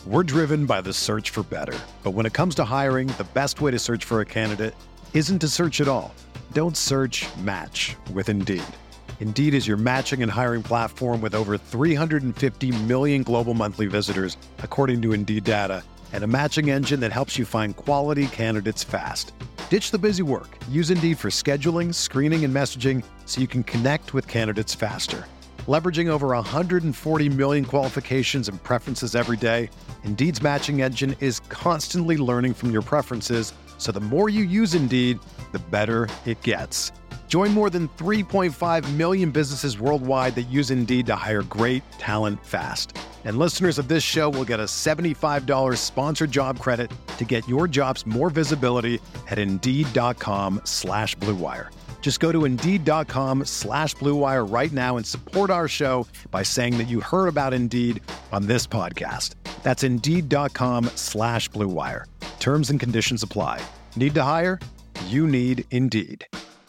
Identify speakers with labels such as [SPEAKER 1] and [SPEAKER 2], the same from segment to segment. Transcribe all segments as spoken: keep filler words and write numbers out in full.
[SPEAKER 1] We're driven by the search for better. But when it comes to hiring, the best way to search for a candidate isn't to search at all. Don't search, match with Indeed. Indeed is your matching and hiring platform with over three hundred fifty million global monthly visitors, according to Indeed data, and a matching engine that helps you find quality candidates fast. Ditch the busy work. Use Indeed for scheduling, screening, and messaging so you can connect with candidates faster. Leveraging over one hundred forty million qualifications and preferences every day, Indeed's matching engine is constantly learning from your preferences, so the more you use Indeed, the better it gets. Join more than three point five million businesses worldwide that use Indeed to hire great talent fast. And listeners of this show will get a seventy-five dollars sponsored job credit to get your jobs more visibility at Indeed.com slash Blue Wire. Just go to Indeed.com slash Blue Wire right now and support our show by saying that you heard about Indeed on this podcast. That's Indeed.com slash Blue Wire. Terms and conditions apply. Need to hire? You need Indeed.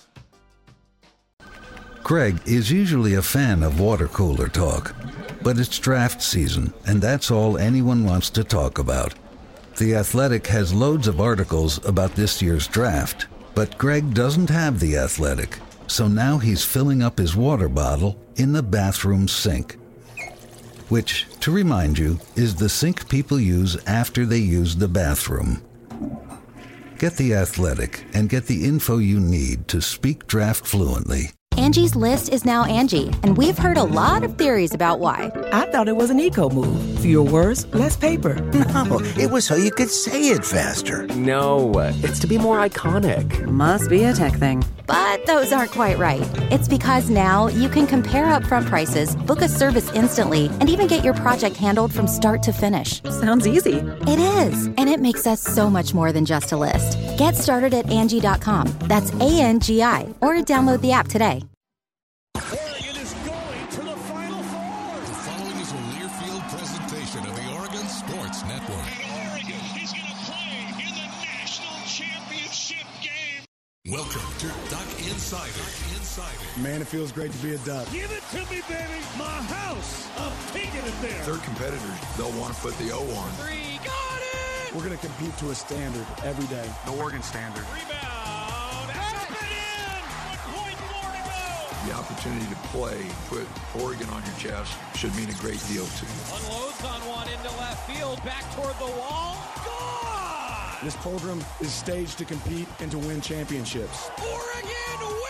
[SPEAKER 2] Greg is usually a fan of water cooler talk, but it's draft season, and that's all anyone wants to talk about. The Athletic has loads of articles about this year's draft, but Greg doesn't have The Athletic, so now he's filling up his water bottle in the bathroom sink, which, to remind you, is the sink people use after they use the bathroom. Get The Athletic and get the info you need to speak draft fluently.
[SPEAKER 3] Angie's List is now Angie, and we've heard a lot of theories about why.
[SPEAKER 4] I thought it was an eco move. Fewer words, less paper.
[SPEAKER 5] No, it was so you could say it faster.
[SPEAKER 6] No, it's to be more iconic.
[SPEAKER 7] Must be a tech thing.
[SPEAKER 3] But those aren't quite right. It's because now you can compare upfront prices, book a service instantly, and even get your project handled from start to finish.
[SPEAKER 7] Sounds easy.
[SPEAKER 3] It is, and it makes us so much more than just a list. Get started at Angie dot com. That's A N G I, or download the app today.
[SPEAKER 8] Oregon is going to the Final Four.
[SPEAKER 9] The following is a Learfield presentation of the Oregon Sports Network.
[SPEAKER 8] And Oregon is going to play in the national championship game.
[SPEAKER 9] Welcome to Duck Insider. Duck Insider.
[SPEAKER 10] Man, it feels great to be a Duck.
[SPEAKER 8] Give it to me, baby. My house. I'm taking it there.
[SPEAKER 11] Their competitors, they'll want to put the O on.
[SPEAKER 8] Three, got it.
[SPEAKER 10] We're going to compete to a standard every day.
[SPEAKER 11] The Oregon standard.
[SPEAKER 8] Rebound. Up and in. One point more to go.
[SPEAKER 11] The opportunity to play, put Oregon on your chest, should mean a great deal to you.
[SPEAKER 8] Unloads on one into left field. Back toward the wall. Gone.
[SPEAKER 10] This program is staged to compete and to win championships.
[SPEAKER 8] Oregon wins.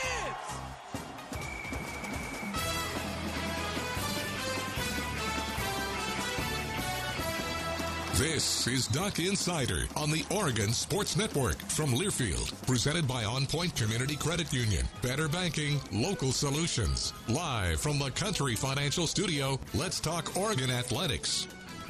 [SPEAKER 9] This is Duck Insider on the Oregon Sports Network from Learfield, presented by On Point Community Credit Union. Better banking, local solutions. Live from the Country Financial Studio, let's talk Oregon athletics.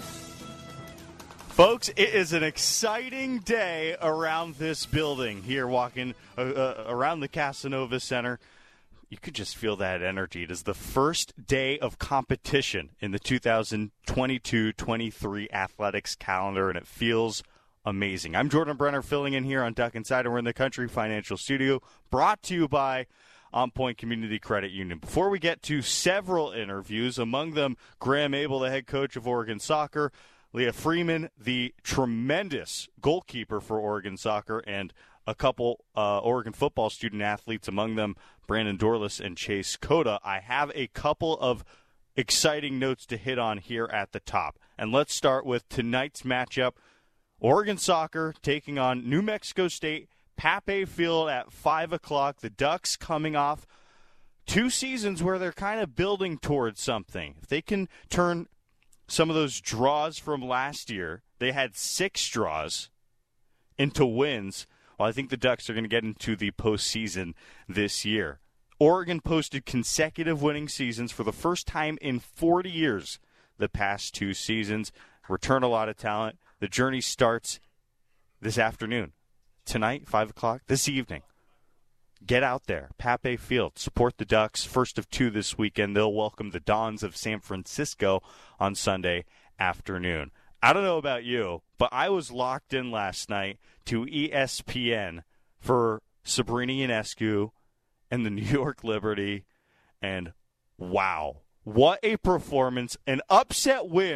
[SPEAKER 12] Folks, it is an exciting day around this building here, walking uh, uh, around the Casanova Center. You could just feel that energy. It is the first day of competition in the two thousand twenty-two twenty-three athletics calendar, and it feels amazing. I'm Jordan Brenner, filling in here on Duck Insider. We're in the Country Financial Studio, brought to you by On Point Community Credit Union. Before we get to several interviews, among them Graham Abel, the head coach of Oregon Soccer, Leah Freeman, the tremendous goalkeeper for Oregon Soccer, and a couple uh, Oregon football student athletes, among them Brandon Dorless and Chase Cota. I have a couple of exciting notes to hit on here at the top. And let's start with tonight's matchup. Oregon Soccer taking on New Mexico State, Pape Field at five o'clock. The Ducks coming off two seasons where they're kind of building towards something. If they can turn some of those draws from last year, they had six draws, into wins. Well, I think the Ducks are going to get into the postseason this year. Oregon posted consecutive winning seasons for the first time in forty years the past two seasons. Return a lot of talent. The journey starts this afternoon. Tonight, five o'clock, this evening. Get out there. Pape Field. Support the Ducks. First of two this weekend. They'll welcome the Dons of San Francisco on Sunday afternoon. I don't know about you, but I was locked in last night to E S P N for Sabrina Ionescu and the New York Liberty, and wow, what a performance. An upset win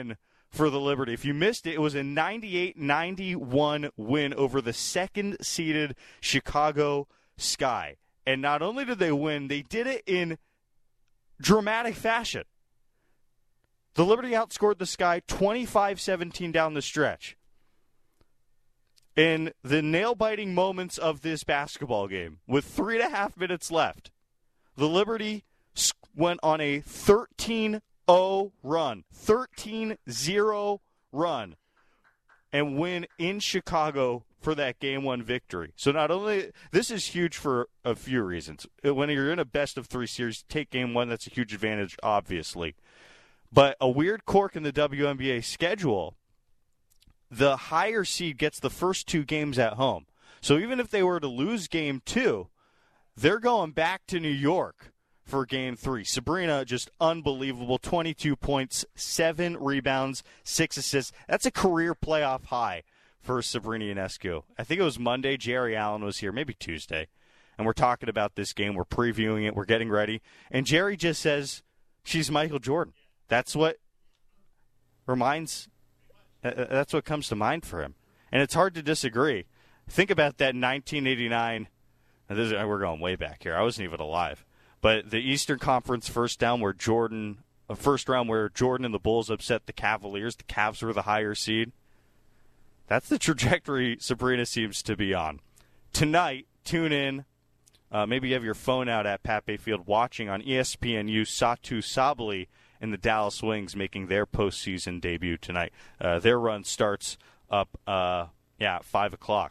[SPEAKER 12] for the Liberty. If you missed it, it was a ninety-eight ninety-one win over the second-seeded Chicago Sky. And not only did they win, they did it in dramatic fashion. The Liberty outscored the Sky twenty-five seventeen down the stretch. In the nail-biting moments of this basketball game, with three and a half minutes left, the Liberty went on a thirteen oh run, thirteen oh run, and win in Chicago for that game one victory. So not only, this is huge for a few reasons. When you're in a best of three series, take game one, that's a huge advantage, obviously. But a weird quirk in the W N B A schedule, the higher seed gets the first two games at home. So even if they were to lose game two, they're going back to New York for game three. Sabrina, just unbelievable. twenty-two points, seven rebounds, six assists. That's a career playoff high for Sabrina Ionescu. I think it was Monday. Jerry Allen was here, maybe Tuesday. And we're talking about this game. We're previewing it. We're getting ready. And Jerry just says she's Michael Jordan. That's what reminds... That's what comes to mind for him. And it's hard to disagree. Think about that nineteen eighty-nine. This is, we're going way back here. I wasn't even alive. But the Eastern Conference first down where Jordan, uh, first round where Jordan and the Bulls upset the Cavaliers. The Cavs were the higher seed. That's the trajectory Sabrina seems to be on. Tonight, tune in. Uh, maybe you have your phone out at Pat Bayfield watching on E S P N U. Satu Sabally and the Dallas Wings making their postseason debut tonight. Uh, their run starts up, uh, yeah, at five o'clock.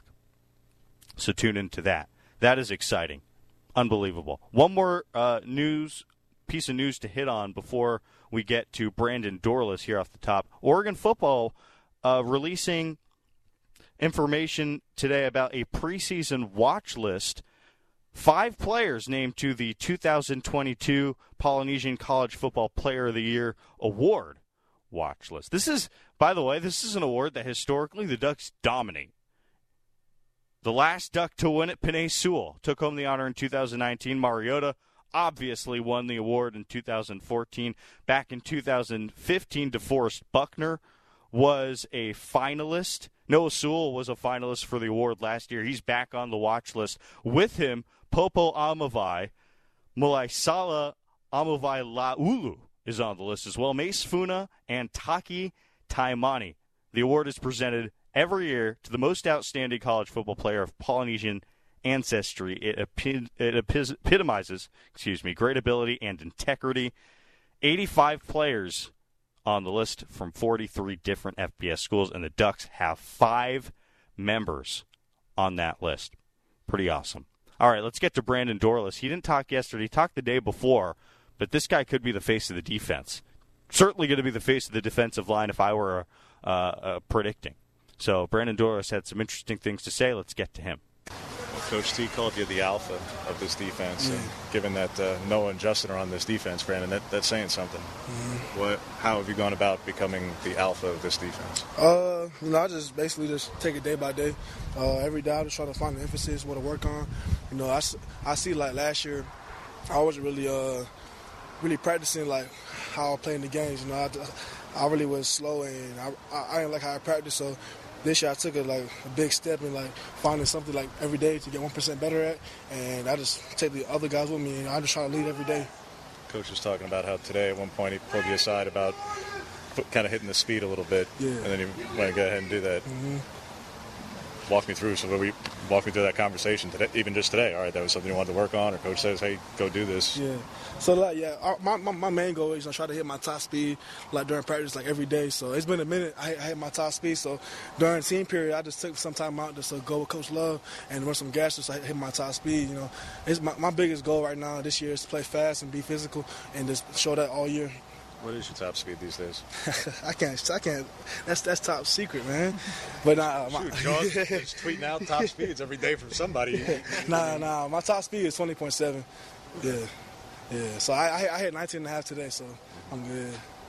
[SPEAKER 12] So tune into that. That is exciting. Unbelievable. One more uh, news piece of news to hit on before we get to Brandon Dorlus here off the top. Oregon football uh, releasing information today about a preseason watch list. Five players named to the two thousand twenty-two Polynesian College Football Player of the Year Award watch list. This is, by the way, this is an award that historically the Ducks dominate. The last Duck to win it, Penei Sewell, took home the honor in two thousand nineteen. Mariota obviously won the award in two thousand fourteen. Back in two thousand fifteen, DeForest Buckner was a finalist. Noah Sewell was a finalist for the award last year. He's back on the watch list. With him, Popo Aumavae, Mulaisala Aumavae-Laulu is on the list as well. Mace Funa and Taki Taimani. The award is presented every year to the most outstanding college football player of Polynesian ancestry. It, epi- it epi- epitomizes, excuse me, great ability and integrity. eighty-five players on the list from forty-three different F B S schools, and the Ducks have five members on that list. Pretty awesome. All right, let's get to Brandon Dorlus. He didn't talk yesterday. He talked the day before, but this guy could be the face of the defense. Certainly going to be the face of the defensive line if I were uh, uh, predicting. So Brandon Dorlus had some interesting things to say. Let's get to him.
[SPEAKER 13] Coach T called you the alpha of this defense. Yeah. And given that uh, Noah and Justin are on this defense, Brandon, that, that's saying something. Mm-hmm. What? How have you gone about becoming the alpha of this defense?
[SPEAKER 14] Uh, you know, I just basically just take it day by day. Uh, every day I just try to find the emphasis, what to work on. You know, I, I see like last year, I wasn't really uh really practicing like how I play in the games. You know, I, I really was slow and I, I, I didn't like how I practiced. So this year I took a, like, a big step in like finding something like every day to get one percent better at, and I just take the other guys with me and I just try to lead every day.
[SPEAKER 13] Coach was talking about how today at one point he pulled you aside about kind of hitting the speed a little bit,
[SPEAKER 14] yeah.
[SPEAKER 13] and then you went to go ahead and do that.
[SPEAKER 14] Mm-hmm.
[SPEAKER 13] Walk me through. So we walk me through that conversation today, even just today. All right, that was something you wanted to work on, or Coach says, "Hey, go do this."
[SPEAKER 14] Yeah. So like, yeah, our, my, my my main goal is to try to hit my top speed like during practice, like every day. So it's been a minute. I, I hit my top speed. So during team period, I just took some time out just to go with Coach Love and run some gas just to hit my top speed. You know, it's my my biggest goal right now this year is to play fast and be physical and just show that all year.
[SPEAKER 13] What is your top speed these days?
[SPEAKER 14] I can't. I can't. That's that's top secret, man. But nah,
[SPEAKER 13] Shoot, Jaws is tweeting out top speeds every day from somebody.
[SPEAKER 14] nah, nah. My top speed is twenty point seven. Yeah, yeah. So I, I I hit nineteen and a half today, so I'm good.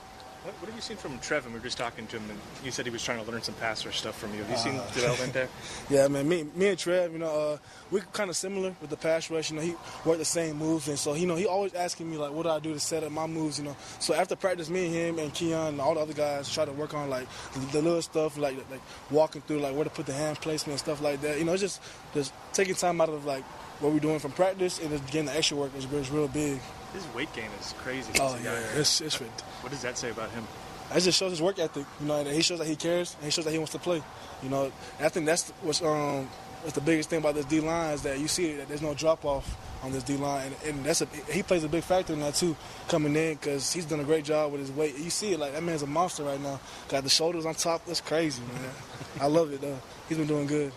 [SPEAKER 15] What, what have you seen from Trevin? We were just talking to him, and he said he was trying to learn some pass rush stuff from you. Have you seen
[SPEAKER 14] Uh,
[SPEAKER 15] development there?
[SPEAKER 14] Yeah, man. Me, me and Trev, you know, uh, we're kind of similar with the pass rush. You know, he worked the same moves, and so you know, he always asking me like, what do I do to set up my moves? You know, so after practice, me and him and Keon and all the other guys try to work on like the, the little stuff, like like walking through like where to put the hand placement and stuff like that. You know, it's just just taking time out of like what we're doing from practice and just getting the extra work is, is real big.
[SPEAKER 15] His weight gain is crazy.
[SPEAKER 14] Oh yeah, it's it's ridiculous.
[SPEAKER 15] What does that say about him?
[SPEAKER 14] It just shows his work ethic, you know, and he shows that he cares, and he shows that he wants to play, you know. And I think that's what's um, what's the biggest thing about this D line is that you see that there's no drop off on this D line, and, and that's a he plays a big factor in that too, coming in because he's done a great job with his weight. You see it like that man's a monster right now. Got the shoulders on top. That's crazy, man. I love it though. He's been doing good.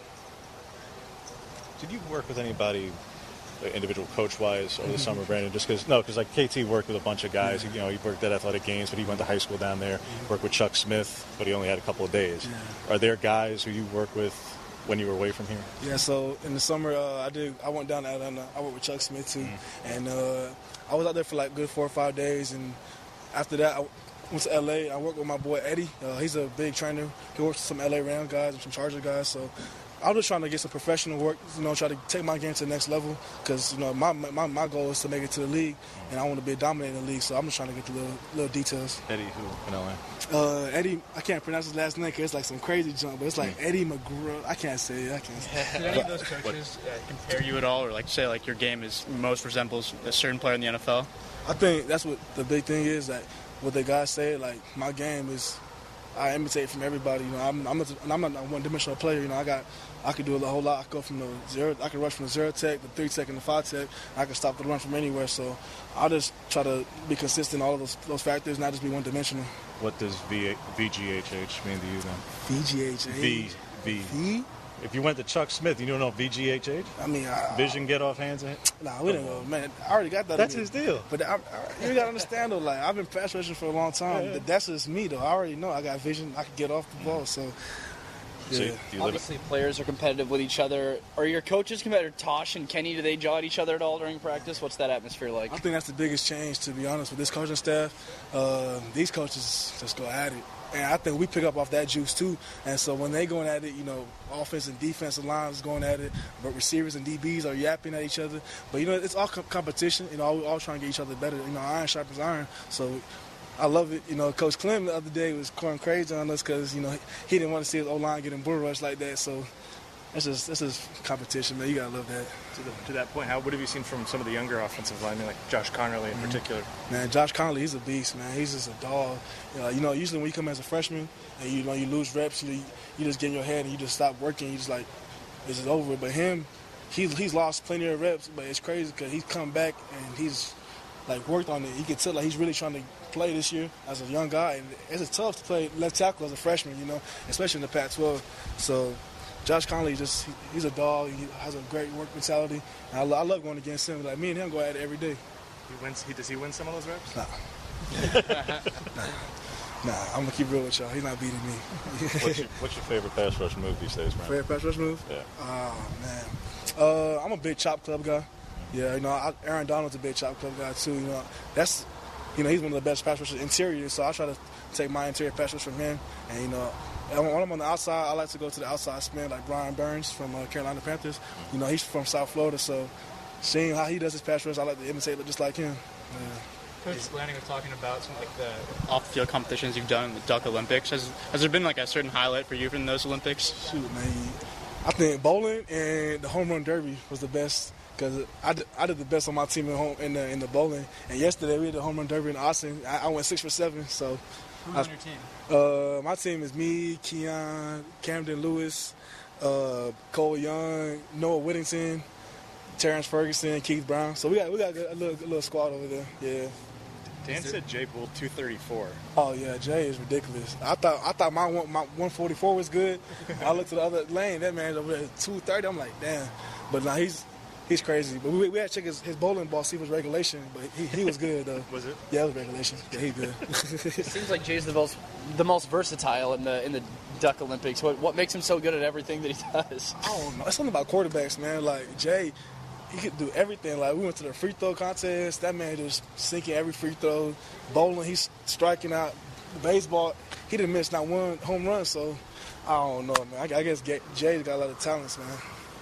[SPEAKER 13] Did you work with anybody, like, individual coach-wise, over the summer, Brandon? Just because, no, because like K T worked with a bunch of guys. You know, he worked at Athletic Games, but he went to high school down there. Worked with Chuck Smith, but he only had a couple of days.
[SPEAKER 14] Yeah.
[SPEAKER 13] Are there guys who you work with when you were away from here?
[SPEAKER 14] Yeah. So in the summer, uh, I did. I went down to Atlanta. I worked with Chuck Smith too, mm. and uh, I was out there for like good four or five days. And after that, I went to L A. I worked with my boy Eddie. Uh, he's a big trainer. He works with some L A Rams guys and some Charger guys. So I'm just trying to get some professional work, you know, try to take my game to the next level because, you know, my, my my goal is to make it to the league, and I want to be a dominator in the league, so I'm just trying to get the little, little details.
[SPEAKER 13] Eddie who in L A?
[SPEAKER 14] Uh, Eddie, I can't pronounce his last name because it's like some crazy junk, but it's like mm. Eddie McGraw. I can't say it. I can't say it.
[SPEAKER 15] Did any of those coaches uh, compare you at all, or like say like your game is most resembles a certain player in the N F L?
[SPEAKER 14] I think that's what the big thing is, that what the guys say, like, my game is, I imitate from everybody. You know, I'm I'm, a, I'm not a one-dimensional player. You know, I got I could do a whole lot. I could go from the zero. I could rush from the zero tech, the three tech, and the five tech. I can stop the run from anywhere. So I'll just try to be consistent in all of those those factors, not just be one-dimensional.
[SPEAKER 13] What does v, VGHH mean to you then?
[SPEAKER 14] V G H H.
[SPEAKER 13] V V.
[SPEAKER 14] V.
[SPEAKER 13] If you went to Chuck Smith, you don't know V G H H?
[SPEAKER 14] I mean, I,
[SPEAKER 13] vision get off hands. And
[SPEAKER 14] nah, we didn't go, man. I already got that.
[SPEAKER 13] That's his deal.
[SPEAKER 14] But I, I, you gotta understand though, like I've been pass rushing for a long time. Yeah, yeah. That's just me though. I already know I got vision. I can get off the ball. So. Yeah.
[SPEAKER 16] So obviously, players are competitive with each other. Are your coaches competitive? Tosh and Kenny, do they jaw at each other at all during practice? What's that atmosphere like?
[SPEAKER 14] I think that's the biggest change, to be honest, with this coaching staff. Uh, these coaches just go at it. And I think we pick up off that juice, too. And so when they going at it, you know, offense and defensive lines going at it, but receivers and D Bs are yapping at each other. But, you know, it's all com- competition. You know, we're all trying to get each other better. You know, iron sharpens iron. So I love it. You know, Coach Clem the other day was going crazy on us because, you know, he didn't want to see his O-line getting bull rushed like that. So that's just, that's just competition, man. You got to love that.
[SPEAKER 15] To, the, to that point, how what have you seen from some of the younger offensive linemen, like Josh Connerly in mm-hmm. particular?
[SPEAKER 14] Man, Josh Connerly, he's a beast, man. He's just a dog. You know, you know, usually when you come as a freshman and, you know, you lose reps, you know, you, you just get in your head and you just stop working. You just like, it's just over. But him, he's, he's lost plenty of reps, but it's crazy because he's come back and he's, like, worked on it. You can tell, like, he's really trying to play this year as a young guy. And it's tough to play left tackle as a freshman, you know, especially in the Pac twelve. So Josh Connerly, just he, he's a dog. He has a great work mentality. And I, I love going against him. Like, me and him go at it every day.
[SPEAKER 15] He wins. He, does he win some of those reps?
[SPEAKER 14] Nah. nah. Nah, I'm going to keep real with y'all. He's not beating me.
[SPEAKER 13] what's, your, what's your favorite pass rush move these days, man?
[SPEAKER 14] Favorite pass rush move?
[SPEAKER 13] Yeah.
[SPEAKER 14] Oh, man. Uh, I'm a big chop club guy. Yeah, you know, I, Aaron Donald's a big chop club guy, too. You know, that's, you know, he's one of the best pass rushers interior, so I try to take my interior pass rush from him. And, you know, when I'm on the outside, I like to go to the outside spin, like Brian Burns from uh, Carolina Panthers. You know, he's from South Florida, so seeing how he does his pass rush, I like to imitate just like him. Yeah.
[SPEAKER 15] Coach Lanning was talking about some like the off-field competitions you've done in the Duck Olympics. Has has there been like a certain highlight for you from those Olympics?
[SPEAKER 14] Shoot, man, I think bowling and the home run derby was the best. Because I did, I did the best on my team in home in the in the bowling, and yesterday we had the home run derby in Austin. I, I went six for seven. So,
[SPEAKER 15] who's on your team?
[SPEAKER 14] Uh, my team is me, Keon, Camden Lewis, uh, Cole Young, Noah Whittington, Terrence Ferguson, Keith Brown. So we got we got a little, a little squad over there. Yeah.
[SPEAKER 13] Dan said Jay Bull two thirty-four.
[SPEAKER 14] Oh yeah, Jay is ridiculous. I thought I thought my one, my one forty-four was good. I looked to the other lane. That man's over there two thirty. I'm like, damn. But now he's. He's crazy. But we, we had to check his, his bowling ball, see if it was regulation. But he, he was good, though.
[SPEAKER 15] Was it?
[SPEAKER 14] Yeah, it was regulation. Yeah, he good.
[SPEAKER 16] It seems like Jay's the most the most versatile in the in the Duck Olympics. What what makes him so good at everything that he does?
[SPEAKER 14] I don't know. It's something about quarterbacks, man. Like, Jay, he could do everything. Like, we went to the free throw contest. That man just sinking every free throw. Bowling, he's striking out baseball, he didn't miss not one home run, so I don't know, man. I, I guess Jay's got a lot of talents, man.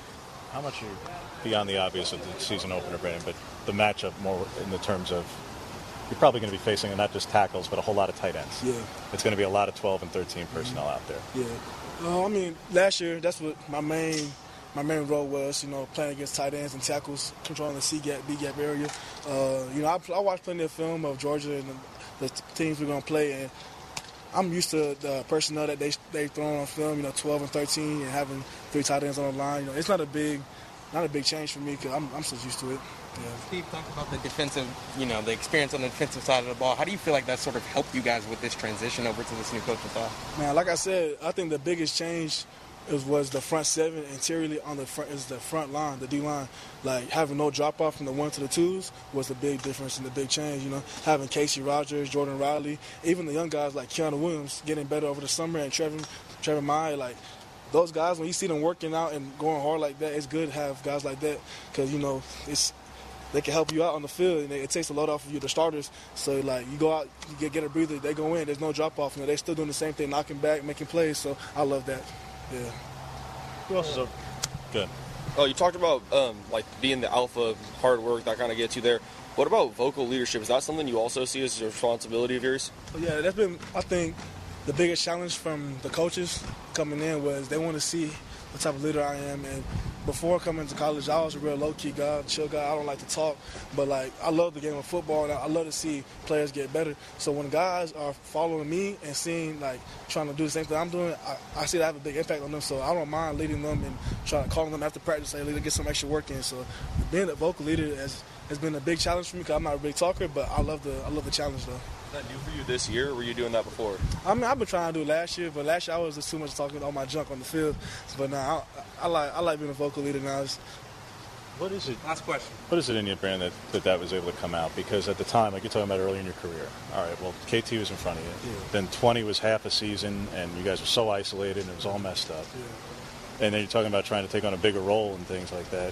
[SPEAKER 13] How much are, beyond the obvious of the season opener, Brandon, but the matchup more in the terms of you're probably going to be facing not just tackles, but a whole lot of tight ends.
[SPEAKER 14] Yeah.
[SPEAKER 13] It's going to be a lot of twelve and thirteen personnel out there.
[SPEAKER 14] Yeah. Uh, I mean, last year, that's what my main my main role was, you know, playing against tight ends and tackles, controlling the C-gap, B-gap area. Uh, you know, I, I watched plenty of film of Georgia and the, the teams we're going to play, and I'm used to the personnel that they they throw on film, you know, twelve and thirteen, and having three tight ends on the line. You know, it's not a big, not a big change for me because I'm I'm just used to it. Yeah.
[SPEAKER 17] Steve, talk about the defensive, you know, the experience on the defensive side of the ball. How do you feel like that sort of helped you guys with this transition over to this new coaching staff?
[SPEAKER 14] Man, like I said, I think the biggest change is, was the front seven. Interiorly on the front is the front line, the D line. Like having no drop off from the one to the twos was the big difference and the big change. You know, having Casey Rogers, Jordan Riley, even the young guys like Keanu Williams getting better over the summer, and Trevor Trevor Meyer, like. Those guys, when you see them working out and going hard like that, it's good to have guys like that because, you know, it's they can help you out on the field, and it takes a load off of you, the starters. So, like, you go out, you get, get a breather, they go in, there's no drop-off. You know, they're still doing the same thing, knocking back, making plays. So, I love that. Yeah.
[SPEAKER 13] Who else is up? Good.
[SPEAKER 18] Oh, you talked about, um, like, being the alpha, hard work, that kind of gets you there. What about vocal leadership? Is that something you also see as a responsibility of yours?
[SPEAKER 14] Yeah, that's been, I think, the biggest challenge from the coaches coming in was they want to see the type of leader I am. And before coming to college, I was a real low-key guy, chill guy. I don't like to talk, but like I love the game of football, and I love to see players get better. So when guys are following me and seeing like trying to do the same thing I'm doing, I, I see that I have a big impact on them. So I don't mind leading them and trying to call them after practice, say, "Leader, get some extra work in." So being a vocal leader has has been a big challenge for me because I'm not a big talker, but I love the I love the challenge though.
[SPEAKER 18] Is that new for you this year, or were you doing that before?
[SPEAKER 14] I mean, I've been trying to do it last year, but last year I was just too much talking all my junk on the field. But now I, I like I like being a vocal leader now. It's,
[SPEAKER 13] what is it?
[SPEAKER 17] Last question.
[SPEAKER 13] What is it in you, Brandon, that, that that was able to come out? Because at the time, like you're talking about early in your career, all right, well, K T was in front of you. Yeah. Then twenty was half a season, and you guys were so isolated, and it was all messed up. Yeah. And then you're talking about trying to take on a bigger role and things like that.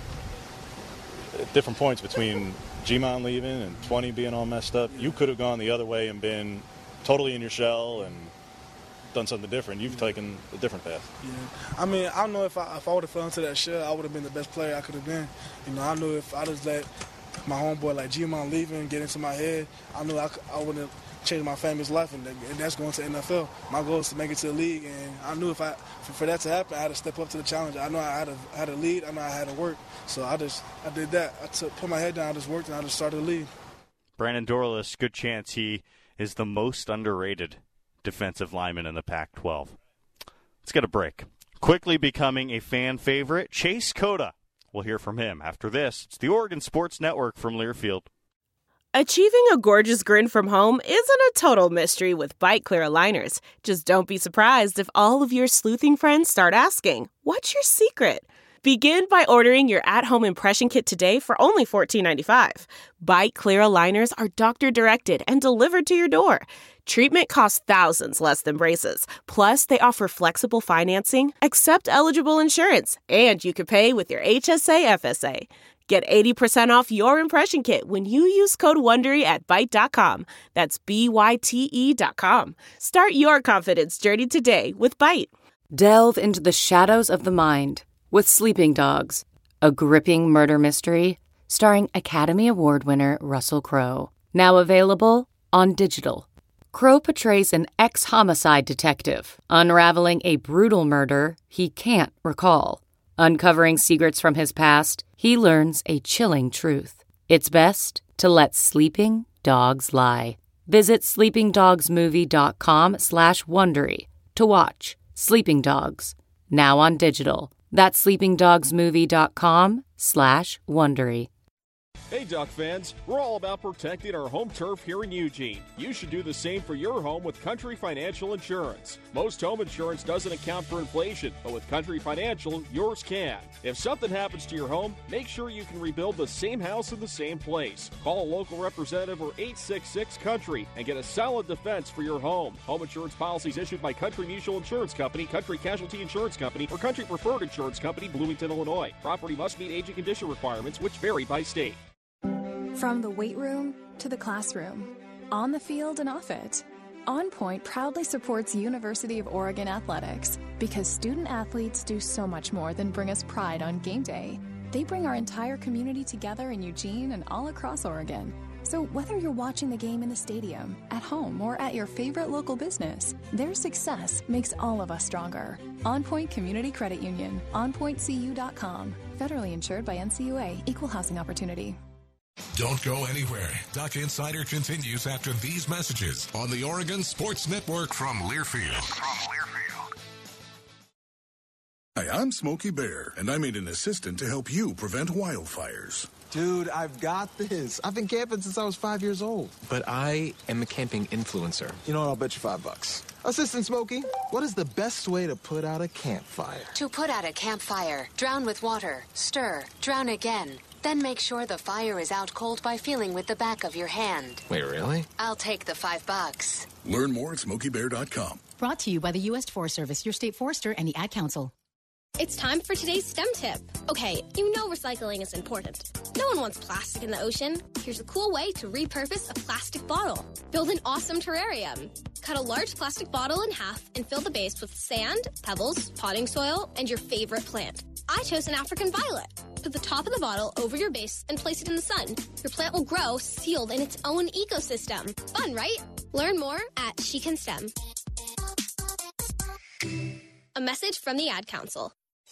[SPEAKER 13] At different points between G-Mon leaving and twenty being all messed up, you could have gone the other way and been totally in your shell and done something different. You've taken a different path.
[SPEAKER 14] Yeah, I mean, I don't know if I if I would have fell into that shell, I would have been the best player I could have been. You know, I knew if I just let my homeboy like G-Mon leaving get into my head, I knew I, I wouldn't have changed my family's life, and, and that's going to N F L. My goal is to make it to the league, and I knew if I for, for that to happen, I had to step up to the challenge. I know I had to I had to lead. I know I had to work. So I just I did that. I took, put my head down, I just worked, and I just started to lead.
[SPEAKER 12] Brandon Dorlus, good chance he is the most underrated defensive lineman in the Pac twelve. Let's get a break. Quickly becoming a fan favorite, Chase Cota. We'll hear from him after this. It's the Oregon Sports Network from Learfield.
[SPEAKER 19] Achieving a gorgeous grin from home isn't a total mystery with Bite Clear aligners. Just don't be surprised if all of your sleuthing friends start asking, "What's your secret?" Begin by ordering your at-home impression kit today for only fourteen ninety-five. Bite Clear aligners are doctor-directed and delivered to your door. Treatment costs thousands less than braces. Plus, they offer flexible financing, accept eligible insurance, and you can pay with your H S A F S A. Get eighty percent off your impression kit when you use code WONDERY at Byte dot com. That's B Y T E dot com. Start your confidence journey today with Byte.
[SPEAKER 7] Delve into the shadows of the mind with Sleeping Dogs, a gripping murder mystery starring Academy Award winner Russell Crowe. Now available on digital. Crowe portrays an ex-homicide detective unraveling a brutal murder he can't recall. Uncovering secrets from his past, he learns a chilling truth. It's best to let sleeping dogs lie. Visit sleepingdogsmovie.com slash Wondery to watch Sleeping Dogs, now on digital. That's sleepingdogsmovie.com slash Wondery.
[SPEAKER 20] Hey, Duck fans, we're all about protecting our home turf here in Eugene. You should do the same for your home with Country Financial Insurance. Most home insurance doesn't account for inflation, but with Country Financial, yours can. If something happens to your home, make sure you can rebuild the same house in the same place. Call a local representative or eight six six country and get a solid defense for your home. Home insurance policies issued by Country Mutual Insurance Company, Country Casualty Insurance Company, or Country Preferred Insurance Company, Bloomington, Illinois. Property must meet age and condition requirements, which vary by state.
[SPEAKER 21] From the weight room to the classroom, on the field and off it, OnPoint proudly supports University of Oregon athletics because student athletes do so much more than bring us pride on game day. They bring our entire community together in Eugene and all across Oregon. So whether you're watching the game in the stadium, at home, or at your favorite local business, their success makes all of us stronger. OnPoint Community Credit Union, on point c u dot com. Federally insured by N C U A, Equal Housing Opportunity.
[SPEAKER 9] Don't go anywhere. Duck Insider continues after these messages on the Oregon Sports Network from Learfield. From Learfield.
[SPEAKER 22] Hi, I'm Smokey Bear, and I made an assistant to help you prevent wildfires.
[SPEAKER 23] Dude, I've got this. I've been camping since I was five years old.
[SPEAKER 6] But I am a camping influencer.
[SPEAKER 23] You know what? I'll bet you five bucks. Assistant Smokey, what is the best way to put out a campfire?
[SPEAKER 24] To put out a campfire, drown with water, stir, drown again. Then make sure the fire is out cold by feeling with the back of your hand.
[SPEAKER 6] Wait, really?
[SPEAKER 24] I'll take the five bucks.
[SPEAKER 22] Learn more at smokey bear dot com.
[SPEAKER 25] Brought to you by the U S Forest Service, your state forester, and the Ad Council.
[SPEAKER 26] It's time for today's STEM tip. Okay, you know recycling is important. No one wants plastic in the ocean. Here's a cool way to repurpose a plastic bottle. Build an awesome terrarium. Cut a large plastic bottle in half and fill the base with sand, pebbles, potting soil, and your favorite plant. I chose an African violet. Put the top of the bottle over your base and place it in the sun. Your plant will grow sealed in its own ecosystem. Fun, right? Learn more at She Can STEM. A message from the Ad Council.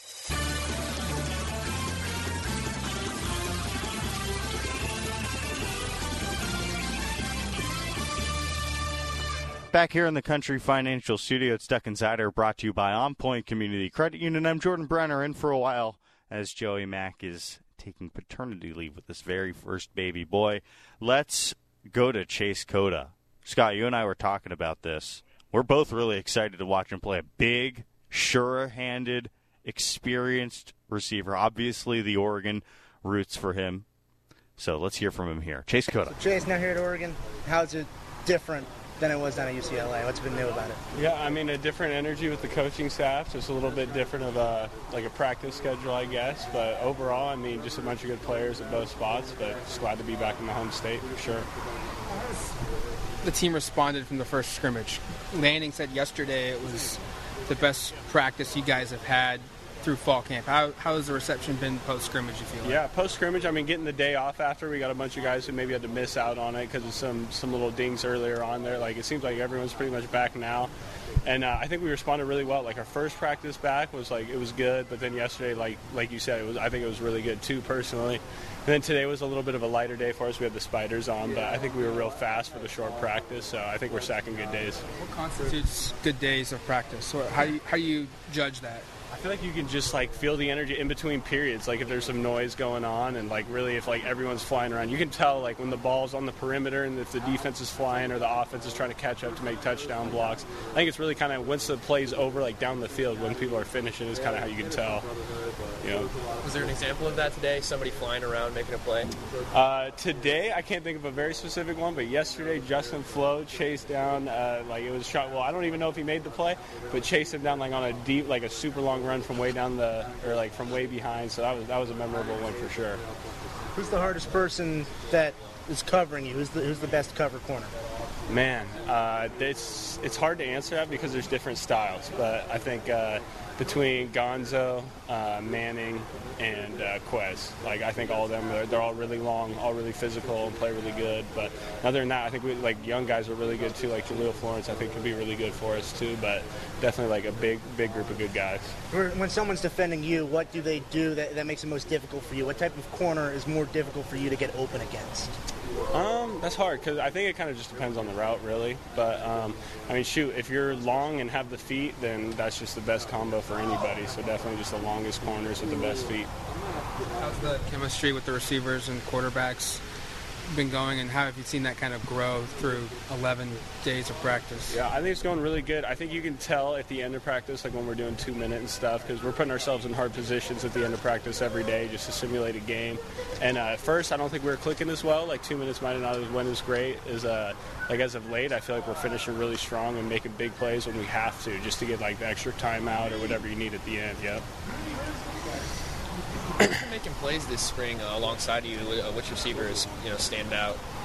[SPEAKER 12] Back here in the Country Financial Studio, it's Duck Insider, brought to you by OnPoint Community Credit Union. I'm Jordan Brenner, in for a while as Joey Mack is taking paternity leave with this very first baby boy. Let's go to Chase Cota. Scott, you and I were talking about this. We're both really excited to watch him play. A big, sure-handed, experienced receiver. Obviously, the Oregon roots for him. So let's hear from him here. Chase Cota.
[SPEAKER 27] So Chase, now here at Oregon, how's it different than it was down at U C L A? What's been new about it?
[SPEAKER 28] Yeah, I mean, a different energy with the coaching staff, just a little bit different of a, like a practice schedule, I guess. But overall, I mean, just a bunch of good players at both spots, but just glad to be back in the home state for sure.
[SPEAKER 29] The team responded from the first scrimmage. Lanning said yesterday it was the best practice you guys have had through fall camp. How how has the reception been post-scrimmage, you feel like?
[SPEAKER 28] Yeah, post-scrimmage, I mean, getting the day off after, we got a bunch of guys who maybe had to miss out on it because of some, some little dings earlier on there. Like, it seems like everyone's pretty much back now. And uh, I think we responded really well. Like, our first practice back was, like, it was good. But then yesterday, like like you said, it was I think it was really good, too, personally. And then today was a little bit of a lighter day for us. We had the spiders on, but I think we were real fast for the short practice. So I think we're stacking good days.
[SPEAKER 29] What constitutes good days of practice? So how do you, how do you judge that?
[SPEAKER 28] I feel like you can just like feel the energy in between periods, like if there's some noise going on, and like really if like everyone's flying around, you can tell like when the ball's on the perimeter and if the defense is flying or the offense is trying to catch up to make touchdown blocks. I think it's really kind of once the play's over, like down the field when people are finishing is kind of how you can tell. You know.
[SPEAKER 6] Was there an example of that today? Somebody flying around making a play?
[SPEAKER 28] Uh, today I can't think of a very specific one, but yesterday Justin Flo chased down uh, like it was shot. Well, I don't even know if he made the play, but chased him down like on a deep, like a super long run from way down the, or like from way behind. So that was that was a memorable one for sure.
[SPEAKER 27] Who's the hardest person that is covering you? Who's the who's the best cover corner?
[SPEAKER 28] Man, uh, it's it's hard to answer that because there's different styles. But I think uh, between Gonzo, uh, Manning, and uh, Quez, like I think all of them, they're, they're all really long, all really physical, and play really good. But other than that, I think we like young guys are really good too. Like Jaleel Florence, I think could be really good for us too. But definitely like a big big group of good guys.
[SPEAKER 27] When someone's defending you, what do they do that, that makes it most difficult for you? What type of corner is more difficult for you to get open against?
[SPEAKER 28] Um, that's hard because I think it kind of just depends on the route, really. But um, I mean, shoot, if you're long and have the feet, then that's just the best combo for anybody. So definitely just the longest corners with the best feet.
[SPEAKER 29] How's the chemistry with the receivers and quarterbacks been going, and how have you seen that kind of grow through eleven days of practice?
[SPEAKER 28] Yeah, I think it's going really good. I think you can tell at the end of practice, like when we're doing two minute and stuff, because we're putting ourselves in hard positions at the end of practice every day just to simulate a game. And uh, at first, I don't think we were clicking as well. Like two minutes might have not went as great as uh, like as of late. I feel like we're finishing really strong and making big plays when we have to, just to get like the extra timeout or whatever you need at the end. Yep.
[SPEAKER 6] Who's been making plays this spring uh, alongside you? Uh, which receivers, you know, stand out?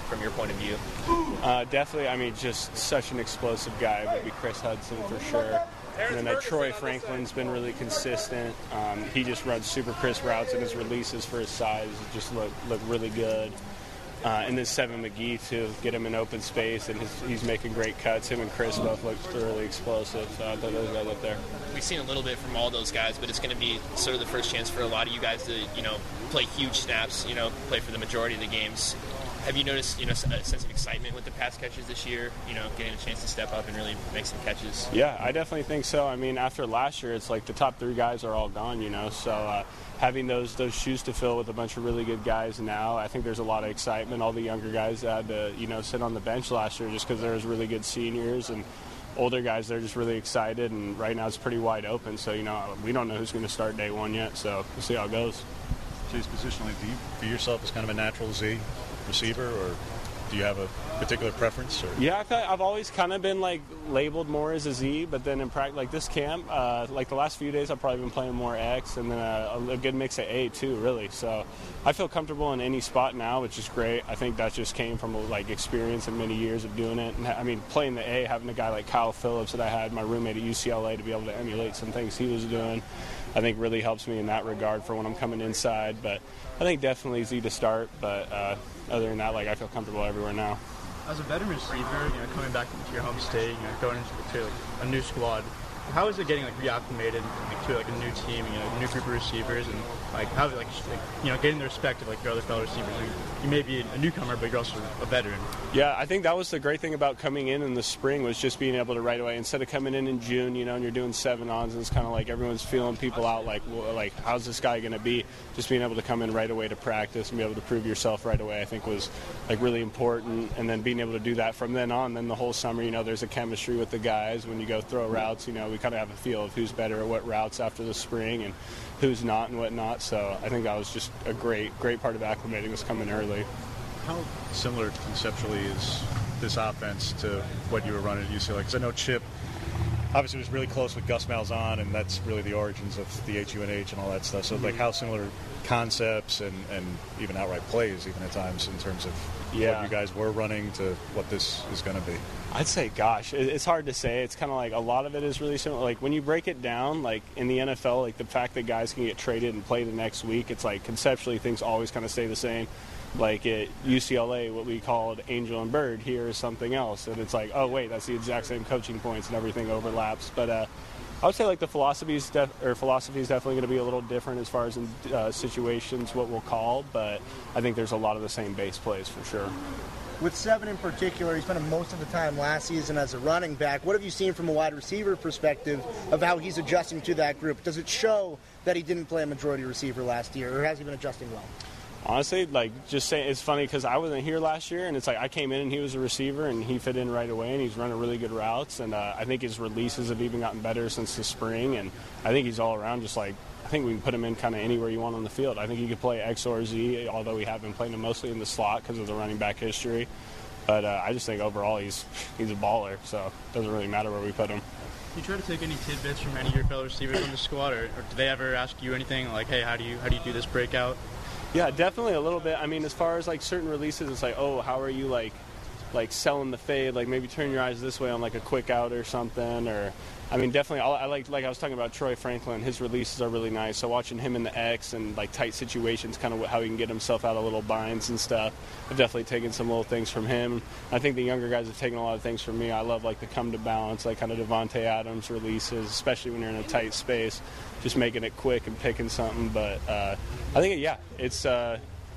[SPEAKER 6] from your point of view?
[SPEAKER 28] Uh, definitely, I mean, just such an explosive guy would be Chris Hudson for sure. And then uh, Troy Franklin's been really consistent. Um, he just runs super crisp routes, and his releases for his size just look look really good. Uh, and then Seven McGee, too, get him in open space, and his, he's making great cuts. Him and Chris both look really explosive. So I thought those guys up there.
[SPEAKER 6] We've seen a little bit from all those guys, but it's going to be sort of the first chance for a lot of you guys to, you know, play huge snaps, you know, play for the majority of the games. Have you noticed, you know, a sense of excitement with the pass catches this year, you know, getting a chance to step up and really make some catches?
[SPEAKER 28] Yeah, I definitely think so. I mean, after last year, it's like the top three guys are all gone, you know, so uh, having those those shoes to fill with a bunch of really good guys now, I think there's a lot of excitement. All the younger guys had to, you know, sit on the bench last year just because there was really good seniors, and older guys, they're just really excited, and right now it's pretty wide open. So, you know, we don't know who's going to start day one yet, so we'll see how it goes.
[SPEAKER 13] Chase, positionally, do you view yourself as kind of a natural Z receiver, or do you have a particular preference? Or?
[SPEAKER 28] Yeah, I thought I've always kind of been like labeled more as a Z, but then in practice, like this camp, uh, like the last few days, I've probably been playing more X, and then a, a good mix of A too, really. So I feel comfortable in any spot now, which is great. I think that just came from like experience and many years of doing it. And I mean, playing the A, having a guy like Kyle Phillips that I had, my roommate at U C L A, to be able to emulate some things he was doing, I think really helps me in that regard for when I'm coming inside. But I think definitely Z to start, but uh, other than that, like I feel comfortable everywhere now.
[SPEAKER 1] As a veteran receiver, you know, coming back into your home state, you know, going into like, a new squad, how is it getting like reacclimated like, to like a new team, you know, a new group of receivers, and like how like, like you know getting the respect of like your other fellow receivers? You, you may be a newcomer, but you're also a veteran.
[SPEAKER 28] Yeah, I think that was the great thing about coming in in the spring, was just being able to right away, instead of coming in in June, you know, and you're doing seven ons, and it's kind of like everyone's feeling people out, like well, like how's this guy going to be? Just being able to come in right away to practice and be able to prove yourself right away, I think was like really important. And then being able to do that from then on, then the whole summer, you know, there's a chemistry with the guys. When you go throw routes, you know, we kind of have a feel of who's better at what routes after the spring and who's not and whatnot. So I think that was just a great, great part of acclimating, was coming early.
[SPEAKER 13] How similar conceptually is this offense to what you were running at U C L A? Because I know Chip obviously was really close with Gus Malzahn, and that's really the origins of the H U N H and all that stuff. So, like, how similar concepts and, and even outright plays, even at times, in terms of
[SPEAKER 28] yeah.
[SPEAKER 13] what you guys were running to what this is going to be?
[SPEAKER 28] I'd say, gosh, it's hard to say. It's kind of like a lot of it is really similar. Like, when you break it down, like, in the N F L, like, the fact that guys can get traded and play the next week, it's like conceptually things always kind of stay the same. Like at U C L A, what we called Angel and Bird, here is something else. And it's like, oh, wait, that's the exact same coaching points and everything overlaps. But uh, I would say like the philosophy is, def- or philosophy is definitely going to be a little different as far as in uh, situations, what we'll call. But I think there's a lot of the same base plays for sure.
[SPEAKER 27] With Seven in particular, he spent most of the time last season as a running back. What have you seen from a wide receiver perspective of how he's adjusting to that group? Does it show that he didn't play a majority receiver last year, or has he been adjusting well?
[SPEAKER 28] Honestly, like, just saying, it's funny because I wasn't here last year, and it's like I came in and he was a receiver, and he fit in right away, and he's running really good routes, and uh, I think his releases have even gotten better since the spring, and I think he's all around just like, I think we can put him in kind of anywhere you want on the field. I think he could play X or Z, although we have been playing him mostly in the slot because of the running back history. But uh, I just think overall he's he's a baller, so it doesn't really matter where we put him.
[SPEAKER 1] Do you try to take any tidbits from any of your fellow receivers on the squad, or, or do they ever ask you anything like, hey, how do you how do you do this breakout?
[SPEAKER 28] Yeah, definitely a little bit. I mean, as far as like certain releases, it's like, oh, how are you like like selling the fade? Like maybe turn your eyes this way on like a quick out or something. Or I mean, definitely, I like like I was talking about Troy Franklin. His releases are really nice. So watching him in the X and like tight situations, kind of how he can get himself out of little binds and stuff. I've definitely taken some little things from him. I think the younger guys have taken a lot of things from me. I love like the come to balance, like kind of Devontae Adams releases, especially when you're in a tight space, just making it quick and picking something. But uh, I think yeah, it's uh,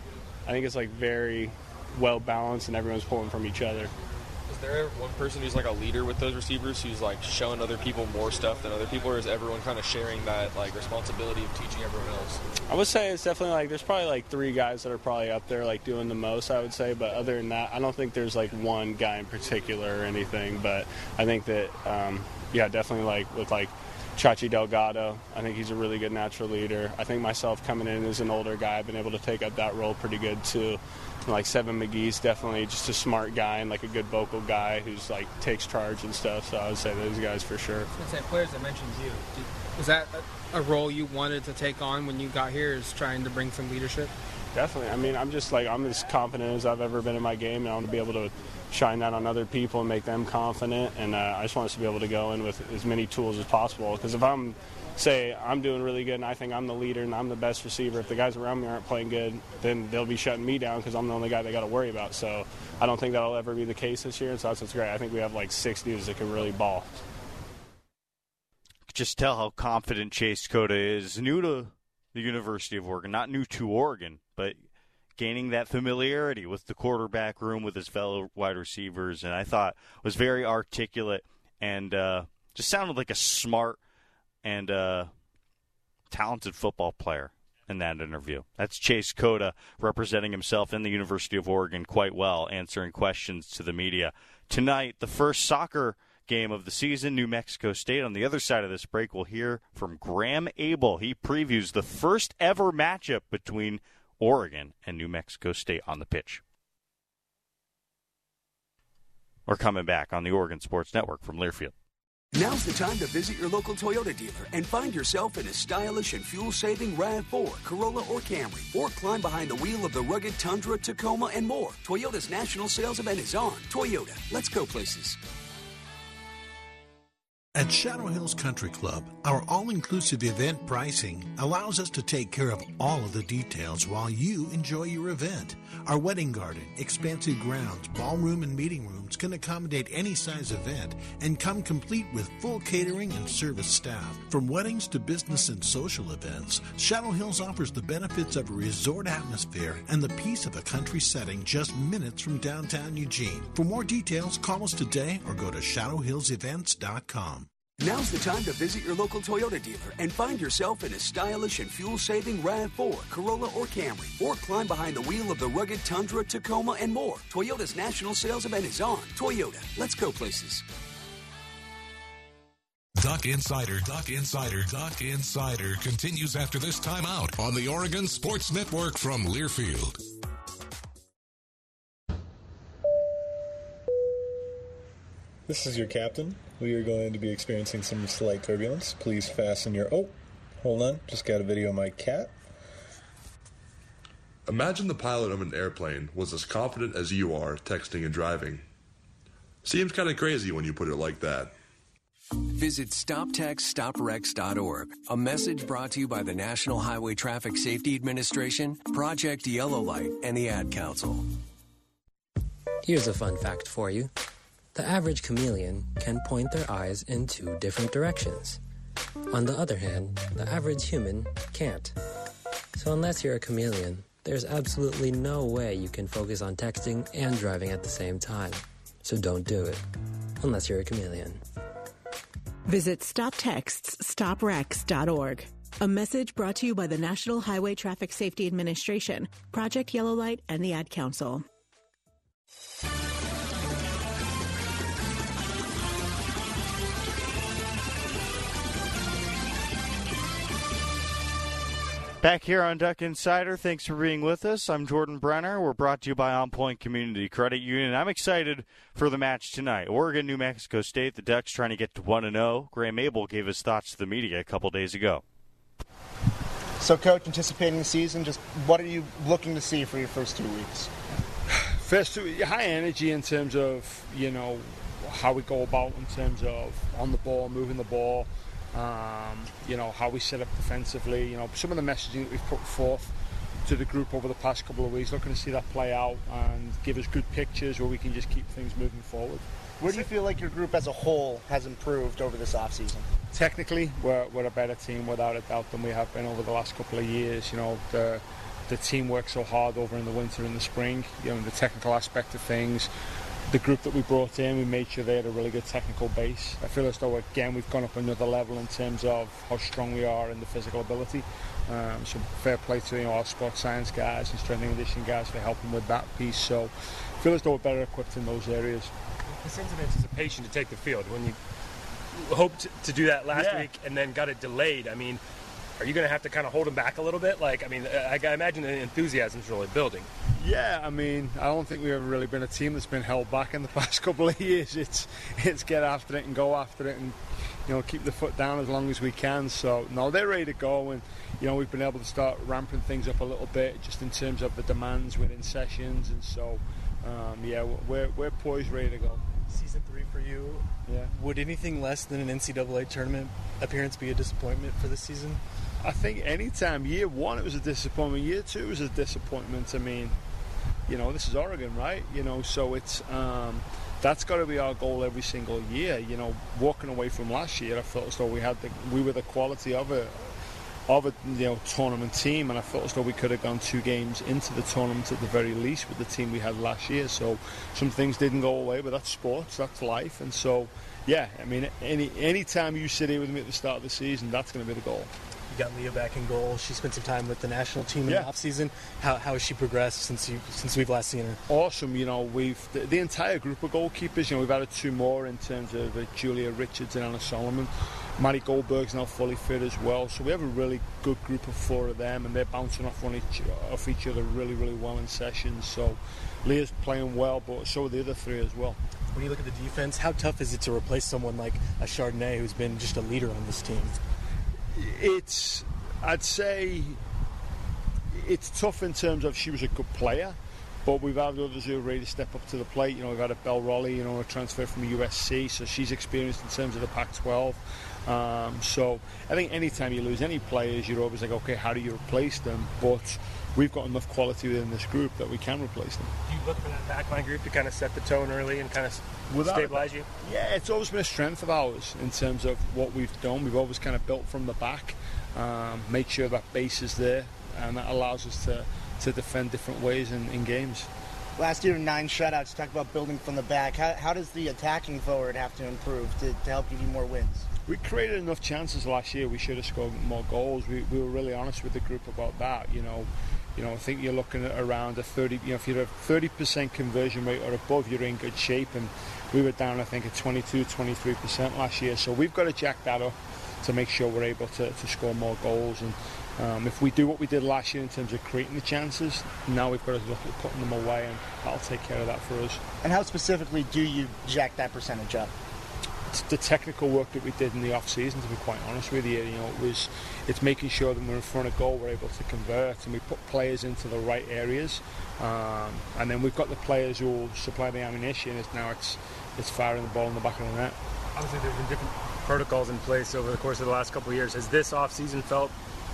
[SPEAKER 28] I think it's like very well balanced and everyone's pulling from each other.
[SPEAKER 18] Is there one person who's like a leader with those receivers who's like showing other people more stuff than other people, or is everyone kind of sharing that like responsibility of teaching everyone else?
[SPEAKER 28] I would say it's definitely like there's probably like three guys that are probably up there like doing the most, I would say. But other than that, I don't think there's like one guy in particular or anything. But I think that um, yeah, definitely like with like Chachi Delgado, I think he's a really good natural leader. I think myself coming in as an older guy, I've been able to take up that role pretty good too. like Seven McGee's definitely just a smart guy and like a good vocal guy who's like takes charge and stuff. So I would say those guys for sure.
[SPEAKER 29] I was gonna say, players that mentioned you. Did, was that a, a role you wanted to take on when you got here? Is trying to bring some leadership?
[SPEAKER 28] Definitely. I mean, I'm just like I'm as confident as I've ever been in my game, and I want to be able to shine that on other people and make them confident. And uh, I just want us to be able to go in with as many tools as possible. Because if I'm say I'm doing really good and I think I'm the leader and I'm the best receiver, if the guys around me aren't playing good, then they'll be shutting me down because I'm the only guy they got to worry about. So I don't think that'll ever be the case this year, and so that's what's great. I think we have like six dudes that can really ball.
[SPEAKER 12] Just tell how confident Chase Cota is. New to the University of Oregon, not new to Oregon, but gaining that familiarity with the quarterback room, with his fellow wide receivers, and I thought was very articulate and uh, just sounded like a smart and uh, talented football player in that interview. That's Chase Cota representing himself in the University of Oregon quite well, answering questions to the media. Tonight, the first soccer game of the season, New Mexico State. On the other side of this break, we'll hear from Graham Abel. He previews the first ever matchup between Oregon and New Mexico State on the pitch. We're coming back on the Oregon Sports Network from Learfield.
[SPEAKER 2] Now's the time to visit your local Toyota dealer and find yourself in a stylish and fuel-saving RAV four, Corolla, or Camry. Or climb behind the wheel of the rugged Tundra, Tacoma, and more. Toyota's national sales event is on. Toyota, let's go places.
[SPEAKER 3] At Shadow Hills Country Club, our all-inclusive event pricing allows us to take care of all of the details while you enjoy your event. Our wedding garden, expansive grounds, ballroom, and meeting rooms can accommodate any size event and come complete with full catering and service staff. From weddings to business and social events, Shadow Hills offers the benefits of a resort atmosphere and the peace of a country setting just minutes from downtown Eugene. For more details, call us today or go to shadow hills events dot com.
[SPEAKER 2] Now's the time to visit your local Toyota dealer and find yourself in a stylish and fuel-saving RAV four, Corolla, or Camry. Or climb behind the wheel of the rugged Tundra, Tacoma, and more. Toyota's national sales event is on. Toyota, let's go places.
[SPEAKER 9] Duck Insider, Duck Insider, Duck Insider continues after this timeout on the Oregon Sports Network from Learfield.
[SPEAKER 4] This is your captain. We are going to be experiencing some slight turbulence. Please fasten your... Oh, hold on. Just got a video of my cat.
[SPEAKER 5] Imagine the pilot of an airplane was as confident as you are texting and driving. Seems kind of crazy when you put it like that.
[SPEAKER 8] Visit stop text stop wrecks dot org. A message brought to you by the National Highway Traffic Safety Administration, Project Yellow Light, and the Ad Council.
[SPEAKER 10] Here's a fun fact for you. The average chameleon can point their eyes in two different directions. On the other hand, the average human can't. So unless you're a chameleon, there's absolutely no way you can focus on texting and driving at the same time. So don't do it, unless you're a chameleon.
[SPEAKER 11] Visit stop texts stop wrecks dot org. A message brought to you by the National Highway Traffic Safety Administration, Project Yellow Light, and the Ad Council.
[SPEAKER 12] Back here on Duck Insider, thanks for being with us. I'm Jordan Brenner. We're brought to you by On Point Community Credit Union. I'm excited for the match tonight. Oregon, New Mexico State, the Ducks trying to get to one and oh. Graham Abel gave his thoughts to the media a couple days ago.
[SPEAKER 27] So, Coach, anticipating the season, just what are you looking to see for your first two weeks?
[SPEAKER 15] First two, high energy in terms of, you know, how we go about in terms of on the ball, moving the ball. Um, you know, how we set up defensively, you know, some of the messaging that we've put forth to the group over the past couple of weeks, looking to see that play out and give us good pictures where we can just keep things moving forward.
[SPEAKER 27] Where do you feel like your group as a whole has improved over this offseason?
[SPEAKER 15] Technically, we're, we're a better team without a doubt than we have been over the last couple of years. You know, the the team works so hard over in the winter and the spring, you know, the technical aspect of things. The group that we brought in, we made sure they had a really good technical base. I feel as though, again, we've gone up another level in terms of how strong we are in the physical ability. Um, so fair play to, you know, our sports science guys and strength and conditioning guys for helping with that piece. So I feel as though we're better equipped in those areas.
[SPEAKER 16] The sense of anticipation to take the field when you hoped to do that last
[SPEAKER 15] yeah.
[SPEAKER 16] week and then got it delayed. I mean, are you going to have to kind of hold them back a little bit? Like, I mean, I, I imagine the enthusiasm's really building.
[SPEAKER 15] Yeah, I mean, I don't think we've ever really been a team that's been held back in the past couple of years. It's it's get after it and go after it and, you know, keep the foot down as long as we can. So, no, they're ready to go, and, you know, we've been able to start ramping things up a little bit just in terms of the demands within sessions, and so, um, yeah, we're, we're poised, ready to go.
[SPEAKER 7] Season three for you,
[SPEAKER 15] yeah.
[SPEAKER 7] Would anything less than an N C double A tournament appearance be a disappointment for this season?
[SPEAKER 15] I think any time, year one it was a disappointment, year two was a disappointment. I mean, you know, this is Oregon, right? You know, so it's um, that's got to be our goal every single year. You know, walking away from last year, I felt as though we had the, we were the quality of a of a you know tournament team, and I felt as though we could have gone two games into the tournament at the very least with the team we had last year. So some things didn't go away, but that's sports, that's life, and so yeah, I mean, any any time you sit here with me at the start of the season, that's going to be the goal.
[SPEAKER 7] You got Leah back in goal. She spent some time with the national team in
[SPEAKER 15] yeah.
[SPEAKER 7] the off season. How how has she progressed since you since we've last seen her?
[SPEAKER 15] Awesome. You know, we've the, the entire group of goalkeepers. You know, we've added two more in terms of uh, Julia Richards and Anna Solomon. Maddie Goldberg's now fully fit as well. So we have a really good group of four of them, and they're bouncing off one each off each other really really well in sessions. So Leah's playing well, but so are the other three as well.
[SPEAKER 7] When you look at the defense, how tough is it to replace someone like a Chardonnay who's been just a leader on this team?
[SPEAKER 15] It's, I'd say, it's tough in terms of she was a good player, but we've had others who are ready to step up to the plate. You know, we've had a Belle Raleigh, you know, a transfer from U S C, so she's experienced in terms of the Pac twelve. Um, so I think anytime you lose any players, you're always like, okay, how do you replace them? But we've got enough quality within this group that we can replace them.
[SPEAKER 16] Do you look for that backline group to kind of set the tone early and kind of
[SPEAKER 15] Without
[SPEAKER 16] stabilize you?
[SPEAKER 15] Yeah, it's always been a strength of ours in terms of what we've done. We've always kind of built from the back, um, make sure that base is there, and that allows us to, to defend different ways in, in games.
[SPEAKER 27] Last year, nine shutouts. You talk about building from the back. How, how does the attacking forward have to improve to, to help give you more wins?
[SPEAKER 15] We created enough chances last year. We should have scored more goals. We, we were really honest with the group about that. You know, you know, I think you're looking at around a thirty. You know, if you're a thirty percent conversion rate or above, you're in good shape. And we were down, I think, at twenty-two, twenty-three percent last year. So we've got to jack that up to make sure we're able to, to score more goals. And um, if we do what we did last year in terms of creating the chances, now we've got to look at putting them away, and that'll take care of that for us.
[SPEAKER 27] And how specifically do you jack that percentage up?
[SPEAKER 15] The technical work that we did in the off season, to be quite honest with you, you know, it was it's making sure that when we're in front of goal, we're able to convert, and we put players into the right areas, um, and then we've got the players who will supply the ammunition. It's now it's it's firing the ball in the back of the net.
[SPEAKER 16] Obviously, there's been different protocols in place over the course of the last couple of years. Has this off season felt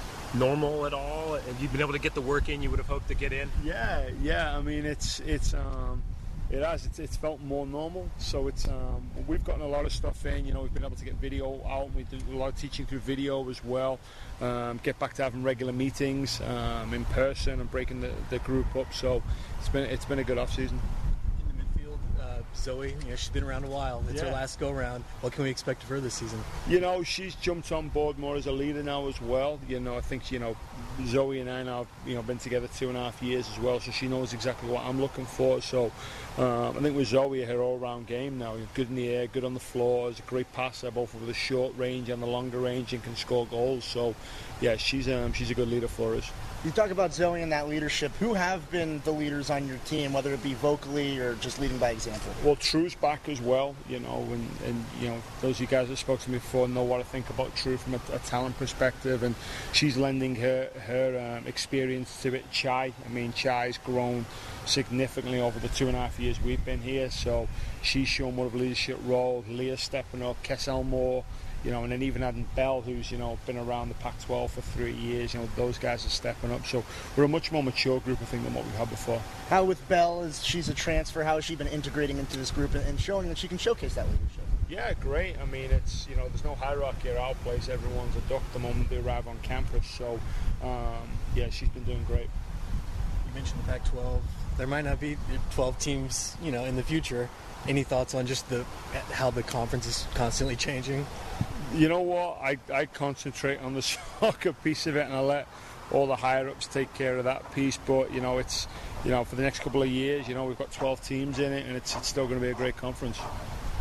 [SPEAKER 16] normal at all? Have you been able to get the work in you would have hoped to get in?
[SPEAKER 15] Yeah, yeah. I mean, it's it's. Um, It has. It's, it's felt more normal. So it's um, we've gotten a lot of stuff in. You know, we've been able to get video out. We do a lot of teaching through video as well. Um, get back to having regular meetings um, in person and breaking the, the group up. So it's been it's been a good off season.
[SPEAKER 7] In the midfield, uh, Zoe, you know, she's been around a while. It's
[SPEAKER 15] Yeah.
[SPEAKER 7] her last go round. What can we expect of her this season?
[SPEAKER 15] You know, she's jumped on board more as a leader now as well. You know, I think, you know, Zoe and I now, you know, been together two and a half years as well, so she knows exactly what I'm looking for. So um, I think with Zoe, her all-round game now, good in the air, good on the floor, is a great passer, both with the short range and the longer range, and can score goals. So, yeah, she's um, she's a good leader for us.
[SPEAKER 27] You talk about Zoe and that leadership. Who have been the leaders on your team, whether it be vocally or just leading by example?
[SPEAKER 15] Well, True's back as well, you know, and, and you know, those of you guys that spoke to me before know what I think about True from a, a talent perspective, and she's lending her her um, experience to it. Chai, I mean, Chai's grown significantly over the two and a half years we've been here, so she's shown more of a leadership role. Leah's stepping up, Kess Elmore, you know, and then even adding Bell, who's, you know, been around the Pac twelve for three years, you know, those guys are stepping up. So we're a much more mature group, I think, than what we've had before.
[SPEAKER 27] How with Bell, is she's a transfer, how has she been integrating into this group and showing that she can showcase that leadership?
[SPEAKER 15] Yeah, great. I mean, it's, you know, there's no hierarchy at our place. Everyone's a duck the moment they arrive on campus. So, um, yeah, she's been doing great.
[SPEAKER 7] You mentioned the Pac twelve. There might not be twelve teams, you know, in the future. Any thoughts on just the how the conference is constantly changing?
[SPEAKER 15] You know what? I, I concentrate on the soccer piece of it, and I let all the higher-ups take care of that piece. But, you know, it's, you know, for the next couple of years, you know, we've got twelve teams in it, and it's, it's still going to be a great conference.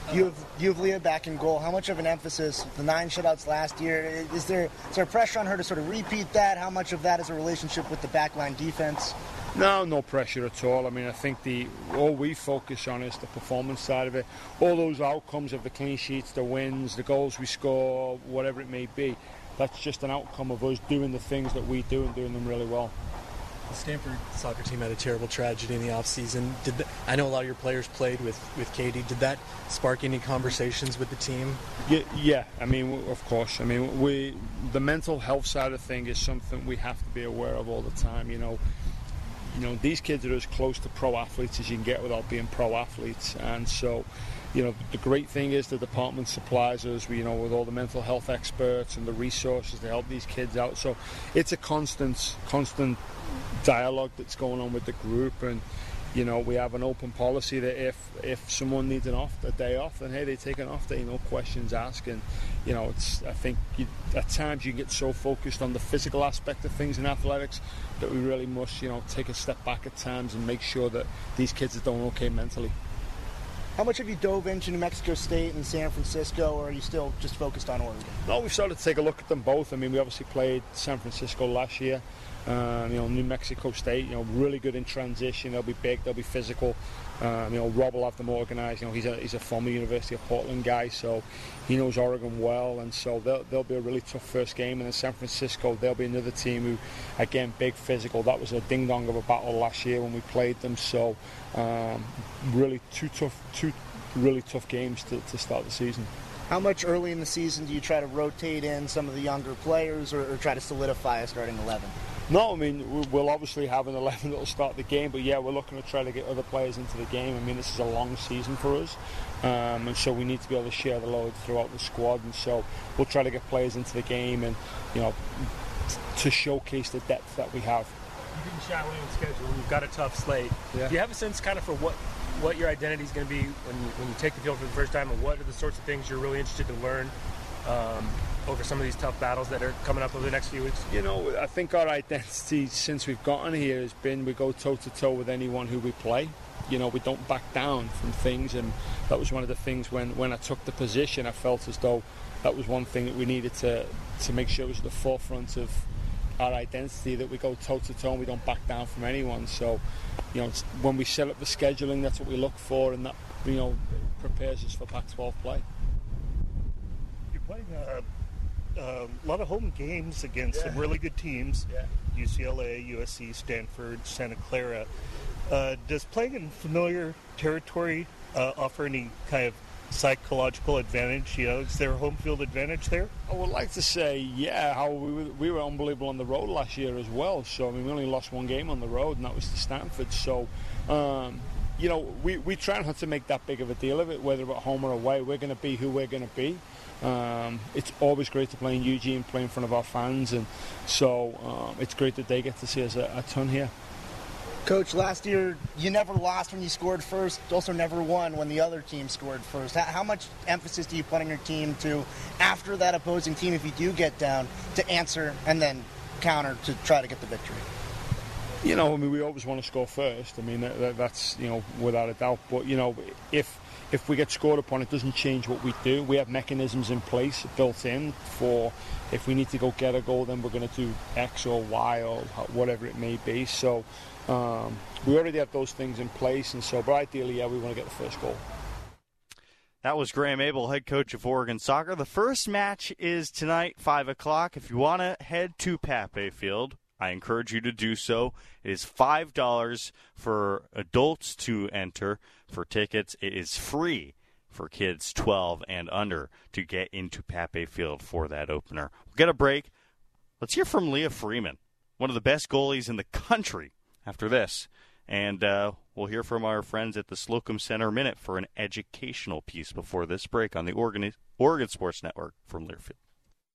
[SPEAKER 27] You have you have Leah back in goal. How much of an emphasis, the nine shutouts last year, is there is there pressure on her to sort of repeat that? How much of that is a relationship with the backline defense?
[SPEAKER 15] No, no pressure at all. I mean, I think the all we focus on is the performance side of it. All those outcomes of the clean sheets, the wins, the goals we score, whatever it may be, that's just an outcome of us doing the things that we do and doing them really well.
[SPEAKER 7] The Stanford soccer team had a terrible tragedy in the offseason. Did the, I know a lot of your players played with, with Katie. Did that spark any conversations with the team?
[SPEAKER 15] Yeah, yeah. I mean, of course. I mean, we the mental health side of thing is something we have to be aware of all the time. You know, you know, these kids are as close to pro athletes as you can get without being pro athletes, and so. You know, the great thing is the department supplies us, you know, with all the mental health experts and the resources to help these kids out. So it's a constant, constant dialogue that's going on with the group. And, you know, we have an open policy that if if someone needs an off, a day off, then, hey, they take an off day, no questions asked. And, you know, it's I think you, at times you get so focused on the physical aspect of things in athletics that we really must, you know, take a step back at times and make sure that these kids are doing okay mentally.
[SPEAKER 27] How much have you dove into New Mexico State and San Francisco, or are you still just focused on Oregon?
[SPEAKER 15] No, we've started to take a look at them both. I mean, we obviously played San Francisco last year. Um, you know, New Mexico State, you know, really good in transition. They'll be big, they'll be physical. Um, you know, Rob will have them organised. You know, he's a he's a former University of Portland guy, so he knows Oregon well, and so they'll, they'll be a really tough first game. And then San Francisco, they'll be another team who, again, big physical. That was a ding-dong of a battle last year when we played them. So, um, really two tough, two really tough games to, to start the season.
[SPEAKER 27] How much early in the season do you try to rotate in some of the younger players, or, or try to solidify a starting eleven?
[SPEAKER 15] No, I mean, we'll obviously have an eleven that will start the game, but yeah, we're looking to try to get other players into the game. I mean, this is a long season for us, um, and so we need to be able to share the load throughout the squad, and so we'll try to get players into the game and, you know, to showcase the depth that we have.
[SPEAKER 16] You didn't shy away on schedule. You've got a tough slate.
[SPEAKER 15] Yeah.
[SPEAKER 16] Do you have a sense kind of for what, what your identity is going to be when you, when you take the field for the first time, and what are the sorts of things you're really interested to learn um, over some of these tough battles that are coming up over the next few weeks?
[SPEAKER 15] You know, I think our identity since we've gotten here has been we go toe-to-toe with anyone who we play. You know, we don't back down from things, and that was one of the things when, when I took the position, I felt as though that was one thing that we needed to, to make sure was at the forefront of our identity, that we go toe-to-toe and we don't back down from anyone. So, you know, when we set up the scheduling, that's what we look for, and that, you know, prepares us for Pac twelve play.
[SPEAKER 14] You're playing a, a lot of home games against
[SPEAKER 15] Yeah.
[SPEAKER 14] some really good teams,
[SPEAKER 15] Yeah.
[SPEAKER 14] U C L A, U S C, Stanford, Santa Clara. Uh, does playing in familiar territory uh, offer any kind of psychological advantage? You know, is there a home field advantage there?
[SPEAKER 15] I would like to say, yeah, how we were, we were unbelievable on the road last year as well. So, I mean, we only lost one game on the road, and that was to Stanford. So, um, you know, we, we try not to make that big of a deal of it, whether at home or away. We're going to be who we're going to be. Um, it's always great to play in Eugene, play in front of our fans, and so um, it's great that they get to see us a, a ton here.
[SPEAKER 27] Coach, last year you never lost when you scored first, also never won when the other team scored first. How, how much emphasis do you put on your team to, after that opposing team, if you do get down, to answer and then counter to try to get the victory?
[SPEAKER 15] You know, I mean, we always want to score first. I mean, that, that, that's, you know, without a doubt. But, you know, if if we get scored upon, it doesn't change what we do. We have mechanisms in place, built in, for if we need to go get a goal, then we're going to do X or Y or whatever it may be. So um, we already have those things in place. And so, but ideally, yeah, we want to get the first goal.
[SPEAKER 12] That was Graham Abel, head coach of Oregon Soccer. The first match is tonight, five o'clock. If you want to head to Pape Field, I encourage you to do so. It is five dollars for adults to enter. For tickets, it is free for kids twelve and under to get into Pape Field for that opener. We'll get a break. Let's hear from Leah Freeman, one of the best goalies in the country, after this. And uh, we'll hear from our friends at the Slocum Center Minute for an educational piece before this break on the Oregon, Oregon Sports Network from Learfield.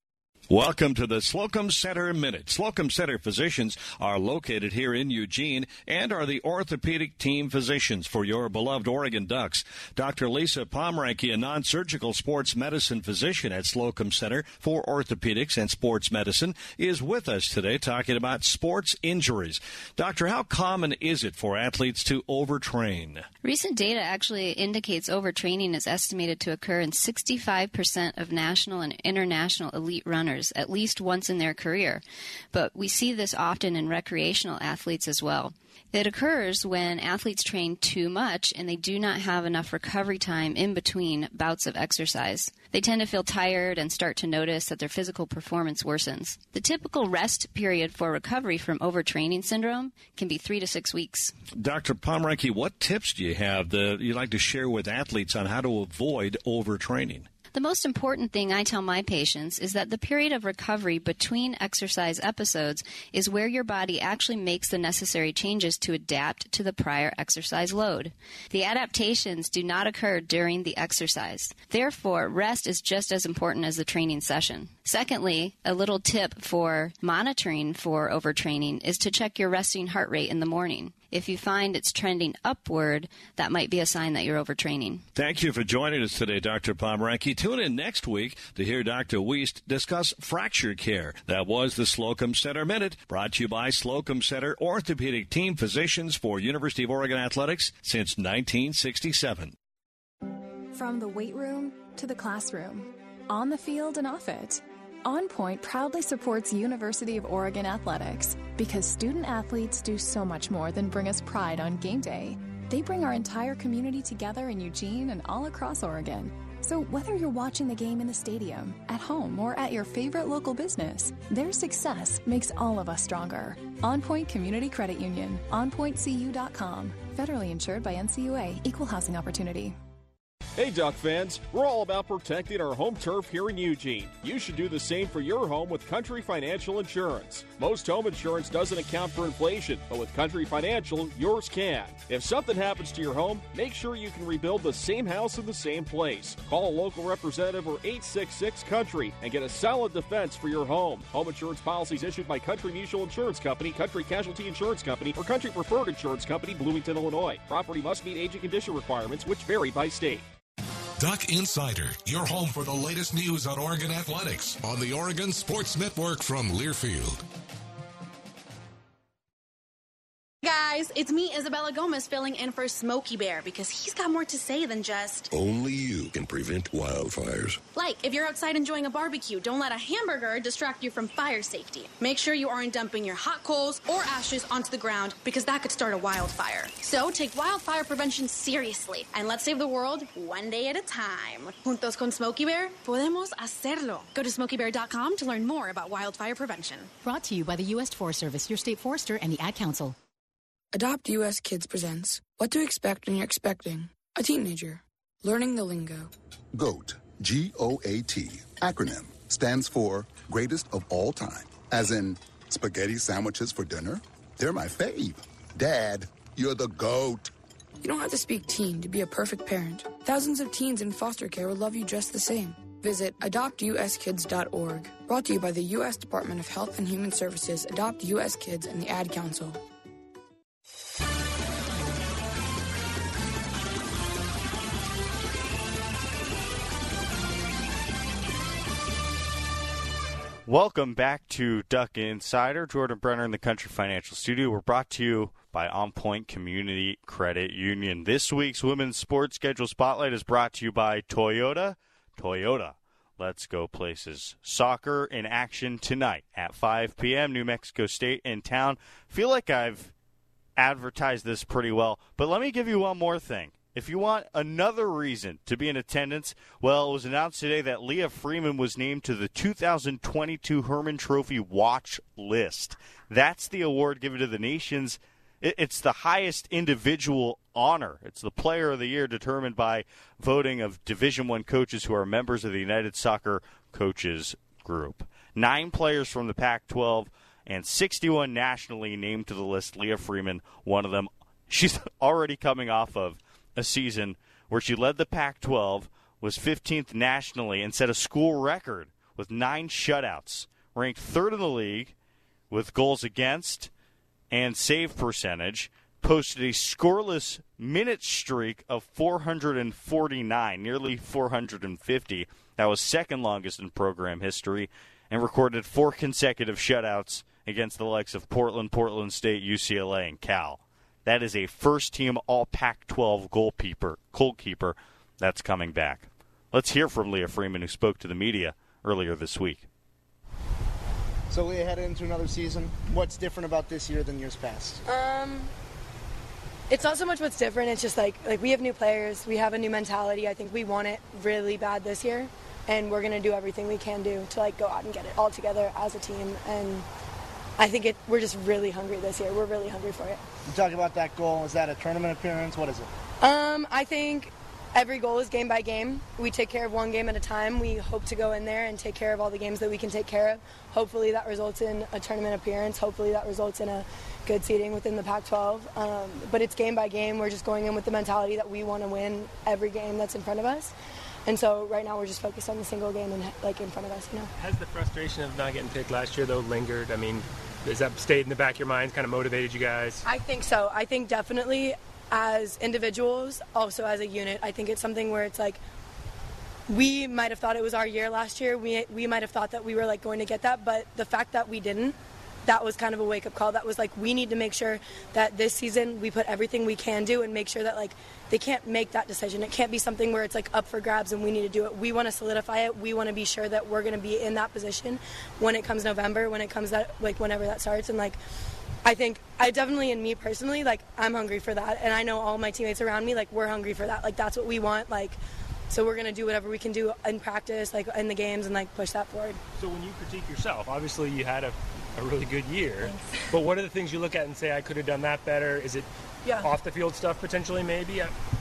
[SPEAKER 17] Welcome to the Slocum Center Minute. Slocum Center physicians are located here in Eugene and are the orthopedic team physicians for your beloved Oregon Ducks. Doctor Lisa Pomranke, a non-surgical sports medicine physician at Slocum Center for Orthopedics and Sports Medicine, is with us today talking about sports injuries. Doctor, how common is it for athletes to overtrain?
[SPEAKER 19] Recent data actually indicates overtraining is estimated to occur in sixty-five percent of national and international elite runners at least once in their career, but we see this often in recreational athletes as well. It occurs when athletes train too much and they do not have enough recovery time in between bouts of exercise. They tend to feel tired and start to notice that their physical performance worsens. The typical rest period for recovery from overtraining syndrome can be three to six weeks.
[SPEAKER 17] Doctor Pomranke, what tips do you have that you'd like to share with athletes on how to avoid overtraining?
[SPEAKER 19] The most important thing I tell my patients is that the period of recovery between exercise episodes is where your body actually makes the necessary changes to adapt to the prior exercise load. The adaptations do not occur during the exercise. Therefore, rest is just as important as the training session. Secondly, a little tip for monitoring for overtraining is to check your resting heart rate in the morning. If you find it's trending upward, that might be a sign that you're overtraining.
[SPEAKER 17] Thank you for joining us today, Doctor Pomranke. Tune in next week to hear Doctor Wiest discuss fracture care. That was the Slocum Center Minute, brought to you by Slocum Center Orthopedic Team Physicians for University of Oregon Athletics since nineteen sixty-seven.
[SPEAKER 20] From the weight room to the classroom, on the field and off it, On Point proudly supports University of Oregon Athletics because student athletes do so much more than bring us pride on game day. They bring our entire community together in Eugene and all across Oregon. So whether you're watching the game in the stadium, at home, or at your favorite local business, their success makes all of us stronger. On Point Community Credit Union, on point c u dot com. Federally insured by N C U A, Equal Housing Opportunity.
[SPEAKER 21] Hey Duck fans, we're all about protecting our home turf here in Eugene. You should do the same for your home with Country Financial Insurance. Most home insurance doesn't account for inflation, but with Country Financial, yours can. If something happens to your home, make sure you can rebuild the same house in the same place. Call a local representative or eight six six country and get a solid defense for your home. Home insurance policies issued by Country Mutual Insurance Company, Country Casualty Insurance Company, or Country Preferred Insurance Company, Bloomington, Illinois. Property must meet age and condition requirements, which vary by state.
[SPEAKER 9] Duck Insider, your home for the latest news on Oregon athletics on the Oregon Sports Network from Learfield.
[SPEAKER 22] Guys, it's me, Isabella Gomez, filling in for Smokey Bear because he's got more to say than just...
[SPEAKER 23] Only you can prevent wildfires.
[SPEAKER 22] Like, if you're outside enjoying a barbecue, don't let a hamburger distract you from fire safety. Make sure you aren't dumping your hot coals or ashes onto the ground because that could start a wildfire. So take wildfire prevention seriously and let's save the world one day at a time. Juntos con Smokey Bear, podemos hacerlo. Go to smokey bear dot com to learn more about wildfire prevention.
[SPEAKER 24] Brought to you by the U S Forest Service, your state forester, and the Ad Council.
[SPEAKER 25] Adopt U S Kids presents What to Expect When You're Expecting a Teenager. Learning the Lingo.
[SPEAKER 27] GOAT, G O A T, acronym, stands for Greatest of All Time. As in, spaghetti sandwiches for dinner? They're my fave. Dad, you're the GOAT.
[SPEAKER 25] You don't have to speak teen to be a perfect parent. Thousands of teens in foster care will love you just the same. Visit adopt u s kids dot org. Brought to you by the U S Department of Health and Human Services, Adopt U S Kids, and the Ad Council.
[SPEAKER 12] Welcome back to Duck Insider. Jordan Brenner in the Country Financial Studio. We're brought to you by On Point Community Credit Union. This week's Women's Sports Schedule Spotlight is brought to you by Toyota. Toyota, let's go places. Soccer in action tonight at five p.m. New Mexico State in town. Feel like I've advertised this pretty well, but let me give you one more thing. If you want another reason to be in attendance, well, it was announced today that Leah Freeman was named to the two thousand twenty-two Herman Trophy Watch List. That's the award given to the nation's. It's the highest individual honor. It's the Player of the Year determined by voting of Division I coaches who are members of the United Soccer Coaches Group. Nine players from the Pac twelve and sixty-one nationally named to the list. Leah Freeman, one of them. She's already coming off of a season where she led the Pac twelve, was fifteenth nationally, and set a school record with nine shutouts, ranked third in the league with goals against and save percentage, posted a scoreless minute streak of four hundred forty-nine, nearly four hundred fifty. That was second longest in program history, and recorded four consecutive shutouts against the likes of Portland, Portland State, U C L A, and Cal. That is a first-team all Pac twelve goalkeeper, goalkeeper that's coming back. Let's hear from Leah Freeman, who spoke to the media earlier this week.
[SPEAKER 27] So Leah, headed into another season, what's different about this year than years past?
[SPEAKER 1] Um, it's not so much what's different. It's just like like we have new players, we have a new mentality. I think we want it really bad this year, and we're gonna do everything we can do to like go out and get it all together as a team. And I think it. We're just really hungry this year. We're really hungry for it.
[SPEAKER 27] You talk about that goal. Is that a tournament appearance? What is it?
[SPEAKER 1] Um, I think every goal is game by game. We take care of one game at a time. We hope to go in there and take care of all the games that we can take care of. Hopefully that results in a tournament appearance. Hopefully that results in a good seeding within the Pac twelve. Um, but it's game by game. We're just going in with the mentality that we want to win every game that's in front of us. And so right now we're just focused on the single game and like in front of us, you know.
[SPEAKER 16] Has the frustration of not getting picked last year though lingered? I mean, has that stayed in the back of your minds, kind of motivated you guys?
[SPEAKER 1] I think so. I think definitely as individuals, also as a unit, I think it's something where it's like we might have thought it was our year last year. We we might have thought that we were like going to get that, but the fact that we didn't, that was kind of a wake-up call. That was like, we need to make sure that this season we put everything we can do and make sure that like they can't make that decision. It can't be something where it's like up for grabs and we need to do it. We want to solidify it. We want to be sure that we're going to be in that position when it comes November, when it comes that like whenever that starts. And like I think I definitely, and me personally, like I'm hungry for that, and I know all my teammates around me, like we're hungry for that. Like that's what we want. Like so we're going to do whatever we can do in practice, like in the games, and like push that forward.
[SPEAKER 16] So when you critique yourself, obviously you had a a really good year. Thanks. But what are the things you look at and say, I could have done that better? Is it
[SPEAKER 1] yeah.
[SPEAKER 16] off the field stuff potentially maybe?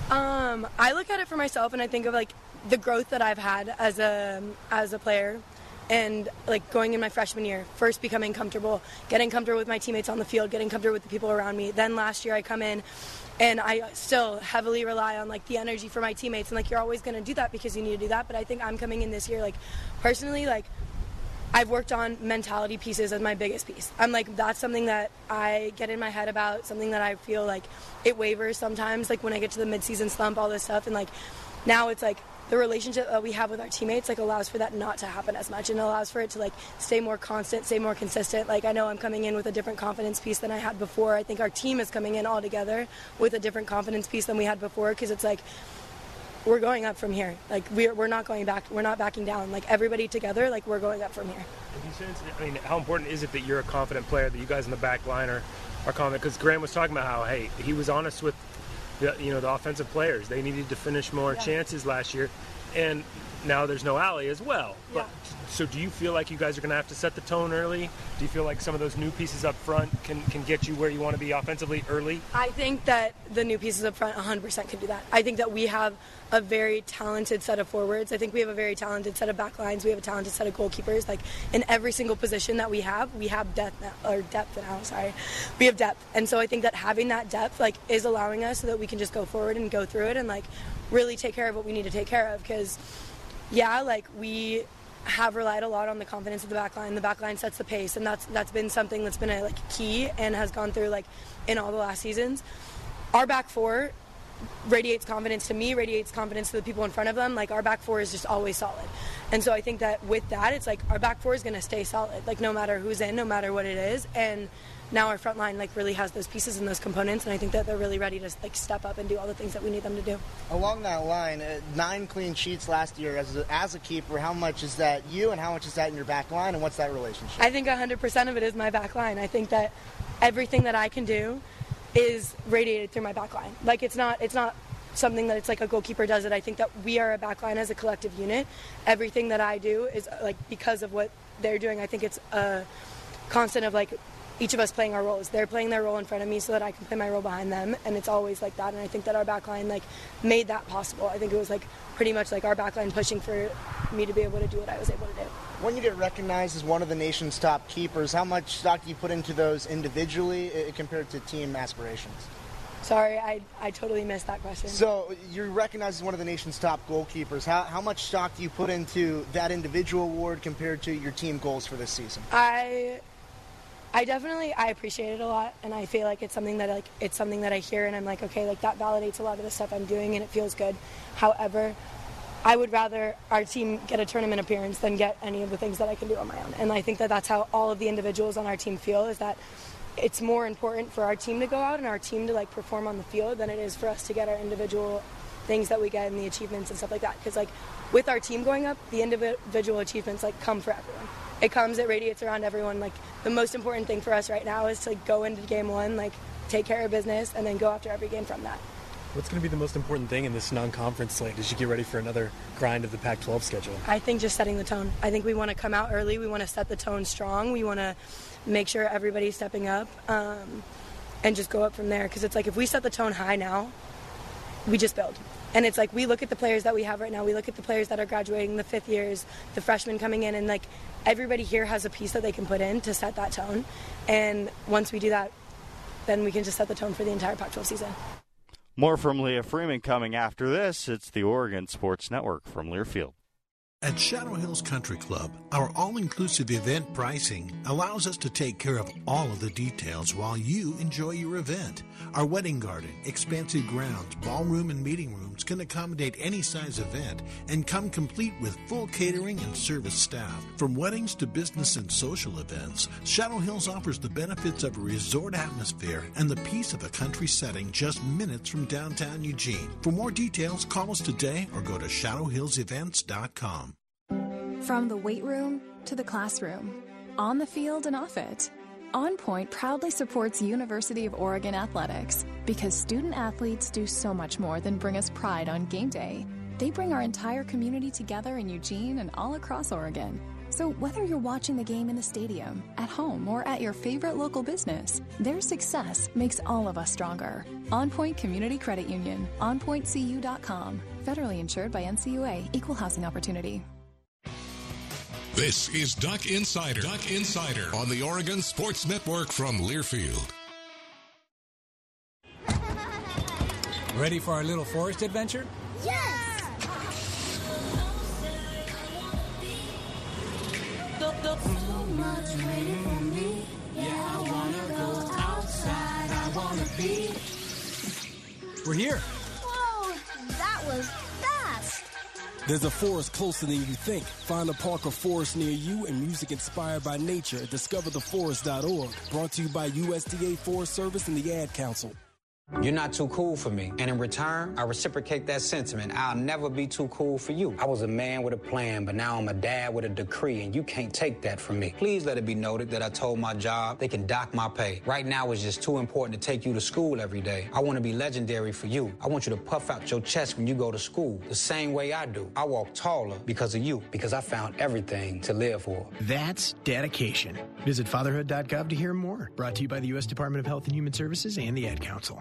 [SPEAKER 1] Um, I look at it for myself and I think of like the growth that I've had as a as a player, and like going in my freshman year, first becoming comfortable, getting comfortable with my teammates on the field, getting comfortable with the people around me. Then last year I come in and I still heavily rely on like the energy for my teammates, and like you're always going to do that because you need to do that. But I think I'm coming in this year like personally like I've worked on mentality pieces as my biggest piece. I'm like, that's something that I get in my head about, something that I feel like it wavers sometimes, like when I get to the midseason slump, all this stuff. And like now it's like the relationship that we have with our teammates like allows for that not to happen as much, and allows for it to like stay more constant, stay more consistent. Like I know I'm coming in with a different confidence piece than I had before. I think our team is coming in all together with a different confidence piece than we had before, because it's like, we're going up from here. Like we're we're not going back. We're not backing down. Like everybody together. Like we're going up from here.
[SPEAKER 16] Have you sensed, I mean, how important is it that you're a confident player? That you guys in the back line are, are confident? Because Grant was talking about how hey he was honest with the you know the offensive players. They needed to finish more yeah. chances last year, and now there's no alley as well.
[SPEAKER 1] Yeah.
[SPEAKER 16] But, so do you feel like you guys are going to have to set the tone early? Do you feel like some of those new pieces up front can, can get you where you want to be offensively early?
[SPEAKER 1] I think that the new pieces up front one hundred percent can do that. I think that we have a very talented set of forwards. I think we have a very talented set of back lines. We have a talented set of goalkeepers. Like in every single position that we have, we have depth now, or depth now, sorry. We have depth. And so I think that having that depth like is allowing us so that we can just go forward and go through it and like really take care of what we need to take care of. Because yeah, like we have relied a lot on the confidence of the back line. The back line sets the pace, and that's that's been something that's been a like key and has gone through like in all the last seasons. Our back four radiates confidence to me, radiates confidence to the people in front of them. Like our back four is just always solid. And so I think that with that, it's like our back four is going to stay solid, like no matter who's in, no matter what it is. And now our front line like really has those pieces and those components, and I think that they're really ready to like step up and do all the things that we need them to do.
[SPEAKER 27] Along that line, uh, nine clean sheets last year as a, as a keeper. How much is that you, and how much is that in your back line, and what's that relationship?
[SPEAKER 1] I think one hundred percent of it is my back line. I think that everything that I can do is radiated through my back line. Like it's not it's not something that it's like a goalkeeper does it. I think that we are a back line as a collective unit. Everything that I do is like because of what they're doing. I think it's a constant of like each of us playing our roles. They're playing their role in front of me so that I can play my role behind them, and it's always like that. And I think that our back line like made that possible. I think it was like pretty much like our back line pushing for me to be able to do what I was able to do.
[SPEAKER 27] When you get recognized as one of the nation's top keepers, how much stock do you put into those individually uh, compared to team aspirations?
[SPEAKER 1] Sorry, I, I totally missed that question.
[SPEAKER 27] So you're recognized as one of the nation's top goalkeepers. How, how much stock do you put into that individual award compared to your team goals for this season?
[SPEAKER 1] I I definitely I appreciate it a lot, and I feel like it's something that like it's something that I hear and I'm like, okay, like that validates a lot of the stuff I'm doing and it feels good. However, I would rather our team get a tournament appearance than get any of the things that I can do on my own. And I think that that's how all of the individuals on our team feel, is that it's more important for our team to go out and our team to like perform on the field than it is for us to get our individual things that we get and the achievements and stuff like that. Because like with our team going up, the individual achievements like come for everyone. It comes, it radiates around everyone. Like the most important thing for us right now is to like, go into game one, like take care of business, and then go after every game from that.
[SPEAKER 7] What's going to be the most important thing in this non-conference slate as you get ready for another grind of the Pac twelve schedule?
[SPEAKER 1] I think just setting the tone. I think we want to come out early. We want to set the tone strong. We want to make sure everybody's stepping up um, and just go up from there. Because it's like if we set the tone high now, we just build. And it's like we look at the players that we have right now. We look at the players that are graduating, the fifth years, the freshmen coming in, and like everybody here has a piece that they can put in to set that tone. And once we do that, then we can just set the tone for the entire Pac twelve season.
[SPEAKER 12] More from Leah Freeman coming after this. It's the Oregon Sports Network from Learfield.
[SPEAKER 2] At Shadow Hills Country Club, our all-inclusive event pricing allows us to take care of all of the details while you enjoy your event. Our wedding garden, expansive grounds, ballroom, and meeting rooms can accommodate any size event and come complete with full catering and service staff. From weddings to business and social events, Shadow Hills offers the benefits of a resort atmosphere and the peace of a country setting just minutes from downtown Eugene. For more details, call us today or go to shadow hills events dot com.
[SPEAKER 20] From the weight room to the classroom, on the field and off it, On Point proudly supports University of Oregon athletics because student athletes do so much more than bring us pride on game day. They bring our entire community together in Eugene and all across Oregon. So whether you're watching the game in the stadium, at home, or at your favorite local business, their success makes all of us stronger. On Point Community Credit Union, on point c u dot com. Federally insured by N C U A, Equal Housing Opportunity.
[SPEAKER 9] This is Duck Insider. Duck Insider on the Oregon Sports Network from Learfield.
[SPEAKER 3] Ready for our little forest adventure?
[SPEAKER 4] Yes! So much waiting for me. Yeah, I wanna go outside. I wanna be.
[SPEAKER 3] We're here.
[SPEAKER 4] Whoa, that was fast.
[SPEAKER 6] There's a forest closer than you think. Find a park or forest near you and music inspired by nature at discover the forest dot org. Brought to you by U S D A Forest Service and the Ad Council.
[SPEAKER 13] You're not too cool for me. And in return, I reciprocate that sentiment. I'll never be too cool for you. I was a man with a plan, but now I'm a dad with a decree, and you can't take that from me. Please let it be noted that I told my job they can dock my pay. Right now, it's just too important to take you to school every day. I want to be legendary for you. I want you to puff out your chest when you go to school, the same way I do. I walk taller because of you, because I found everything to live for.
[SPEAKER 18] That's dedication. Visit fatherhood dot gov to hear more. Brought to you by the U S Department of Health and Human Services and the Ad Council.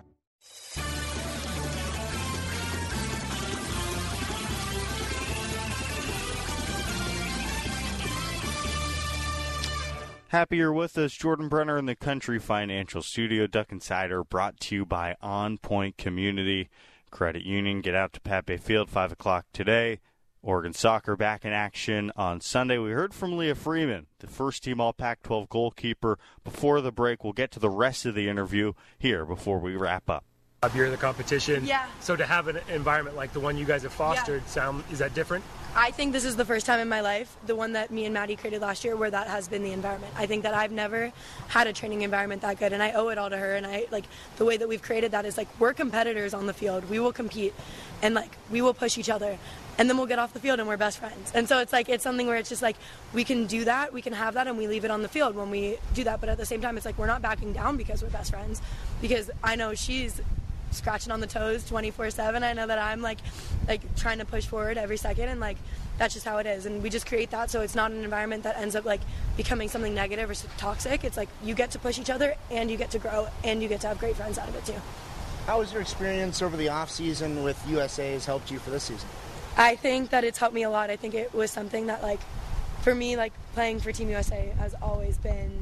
[SPEAKER 12] Happy you're with us. Jordan Brenner in the Country Financial Studio. Duck Insider brought to you by On Point Community Credit Union. Get out to Pape Field, five o'clock today. Oregon soccer back in action on Sunday. We heard from Leah Freeman, the first team all Pac twelve goalkeeper. Before the break, we'll get to the rest of the interview here before we wrap up.
[SPEAKER 16] You're the competition.
[SPEAKER 1] Yeah.
[SPEAKER 16] So to have an environment like the one you guys have fostered,
[SPEAKER 1] Yeah.
[SPEAKER 16] sound is that different?
[SPEAKER 1] I think this is the first time in my life, the one that me and Maddie created last year, where that has been the environment. I think that I've never had a training environment that good, and I owe it all to her. And I like the way that we've created that is like we're competitors on the field. We will compete, and like we will push each other, and then we'll get off the field and we're best friends. And so it's like it's something where it's just like we can do that, we can have that, and we leave it on the field when we do that. But at the same time, it's like we're not backing down because we're best friends, because I know she's scratching on the toes twenty-four seven. I know that I'm like like trying to push forward every second, and like that's just how it is. And we just create that so it's not an environment that ends up like becoming something negative or toxic. It's like you get to push each other and you get to grow and you get to have great friends out of it too.
[SPEAKER 27] How has your experience over the off season with U S A has helped you for this season?
[SPEAKER 1] I think that it's helped me a lot. I think it was something that like for me, like playing for Team U S A has always been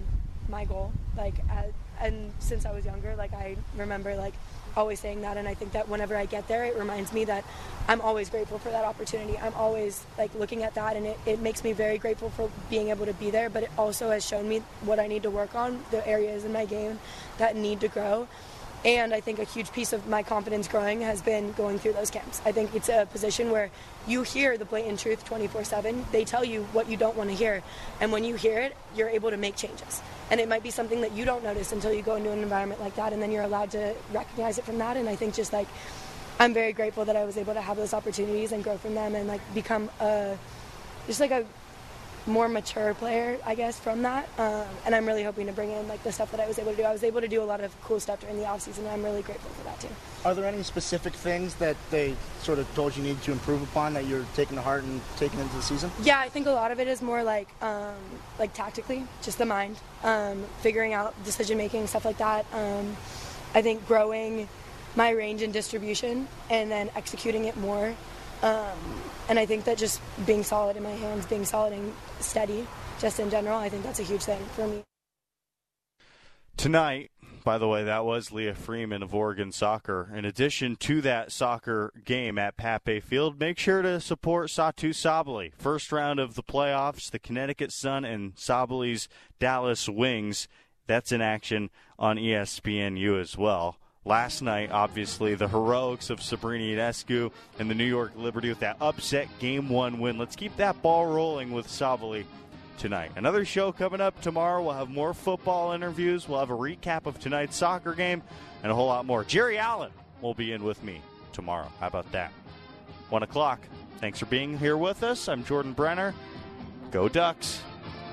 [SPEAKER 1] my goal. Like, as, and since I was younger, like I remember like always saying that, and I think that whenever I get there, it reminds me that I'm always grateful for that opportunity. I'm always like looking at that, and it, it makes me very grateful for being able to be there, but it also has shown me what I need to work on, the areas in my game that need to grow. And I think a huge piece of my confidence growing has been going through those camps. I think it's a position where you hear the blatant truth twenty-four seven. They tell you what you don't want to hear. And when you hear it, you're able to make changes. And it might be something that you don't notice until you go into an environment like that, and then you're allowed to recognize it from that. And I think just like, I'm very grateful that I was able to have those opportunities and grow from them and like become a, just like a more mature player, I guess, from that. Um, and I'm really hoping to bring in like the stuff that I was able to do. I was able to do a lot of cool stuff during the off season, and I'm really grateful for that too.
[SPEAKER 27] Are there any specific things that they sort of told you needed to improve upon that you're taking to heart and taking into the season?
[SPEAKER 1] Yeah, I think a lot of it is more like um, like tactically, just the mind, um, figuring out decision making, stuff like that. Um, I think growing my range and distribution and then executing it more. Um, and I think that just being solid in my hands, being solid and steady, just in general, I think that's a huge thing for me.
[SPEAKER 12] Tonight, by the way, that was Leah Freeman of Oregon Soccer. In addition to that soccer game at Pape Field, make sure to support Satu Sabally. First round of the playoffs, the Connecticut Sun and Sabally's Dallas Wings. That's in action on E S P N U as well. Last night, obviously, the heroics of Sabrina Ionescu and the New York Liberty with that upset game one win. Let's keep that ball rolling with Sabally tonight. Another show coming up tomorrow. We'll have more football interviews. We'll have a recap of tonight's soccer game and a whole lot more. Jerry Allen will be in with me tomorrow. How about that? One o'clock. Thanks for being here with us. I'm Jordan Brenner. Go Ducks.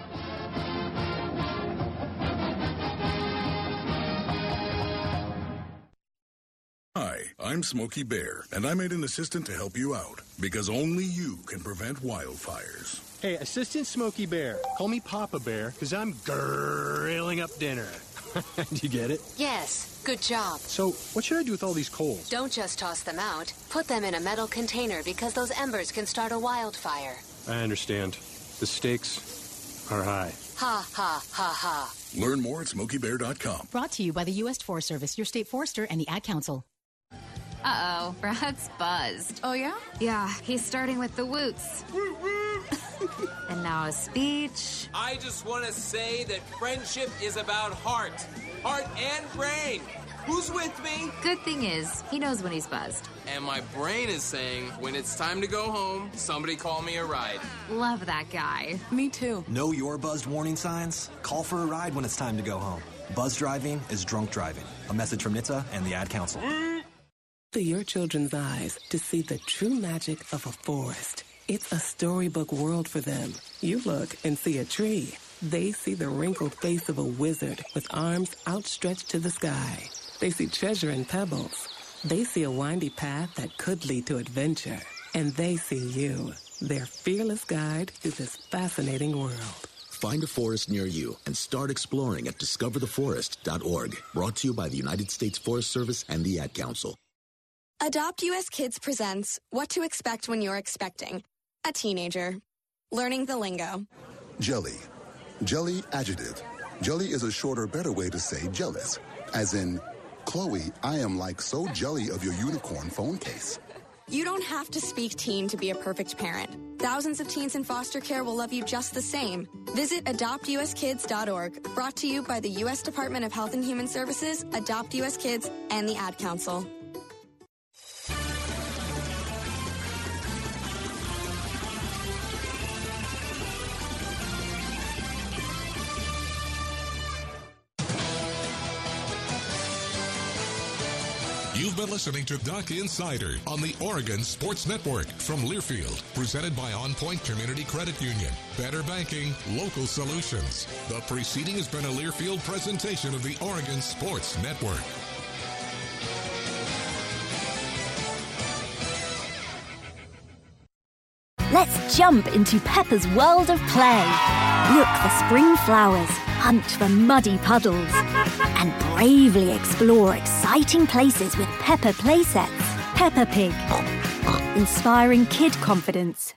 [SPEAKER 23] Hi, I'm Smokey Bear, and I made an assistant to help you out, because only you can prevent wildfires.
[SPEAKER 18] Hey, Assistant Smokey Bear. Call me Papa Bear, because I'm grilling up dinner. Do you get it?
[SPEAKER 5] Yes, good job.
[SPEAKER 18] So, what should I do with all these coals?
[SPEAKER 5] Don't just toss them out. Put them in a metal container because those embers can start a wildfire.
[SPEAKER 18] I understand. The stakes are high.
[SPEAKER 5] Ha, ha, ha, ha.
[SPEAKER 23] Learn more at smokey bear dot com.
[SPEAKER 24] Brought to you by the U S Forest Service, your state forester, and the Ad Council.
[SPEAKER 8] Uh-oh, Brad's buzzed.
[SPEAKER 10] Oh, yeah?
[SPEAKER 8] Yeah, he's starting with the woots. And now a speech.
[SPEAKER 11] I just want to say that friendship is about heart. Heart and brain. Who's with me?
[SPEAKER 8] Good thing is, he knows when he's buzzed.
[SPEAKER 11] And my brain is saying, when it's time to go home, somebody call me a ride.
[SPEAKER 8] Love that guy.
[SPEAKER 10] Me too.
[SPEAKER 14] Know your buzzed warning signs? Call for a ride when it's time to go home. Buzz driving is drunk driving. A message from N H T S A and the Ad Council.
[SPEAKER 15] To your children's eyes to see the true magic of a forest. It's a storybook world for them. You look and see a tree. They see the wrinkled face of a wizard with arms outstretched to the sky. They see treasure in pebbles. They see a windy path that could lead to adventure. And they see you, their fearless guide through this fascinating world.
[SPEAKER 26] Find a forest near you and start exploring at discover the forest dot org. Brought to you by the United States Forest Service and the Ad Council.
[SPEAKER 28] Adopt U S Kids presents What to Expect When You're Expecting a Teenager. Learning the lingo.
[SPEAKER 23] Jelly. Jelly adjective. Jelly is a shorter, better way to say jealous. As in, Chloe, I am like so jelly of your unicorn phone case.
[SPEAKER 28] You don't have to speak teen to be a perfect parent. Thousands of teens in foster care will love you just the same. Visit adopt U S kids dot org. Brought to you by the U S Department of Health and Human Services, Adopt U S Kids, and the Ad Council.
[SPEAKER 9] You've been listening to Duck Insider on the Oregon Sports Network from Learfield, presented by On Point Community Credit Union. Better banking, local solutions. The preceding has been a Learfield presentation of the Oregon Sports Network.
[SPEAKER 29] Let's jump into Peppa's world of play. Look for spring flowers, hunt for muddy puddles, and bravely explore exciting places with Peppa playsets. Peppa Pig, inspiring kid confidence.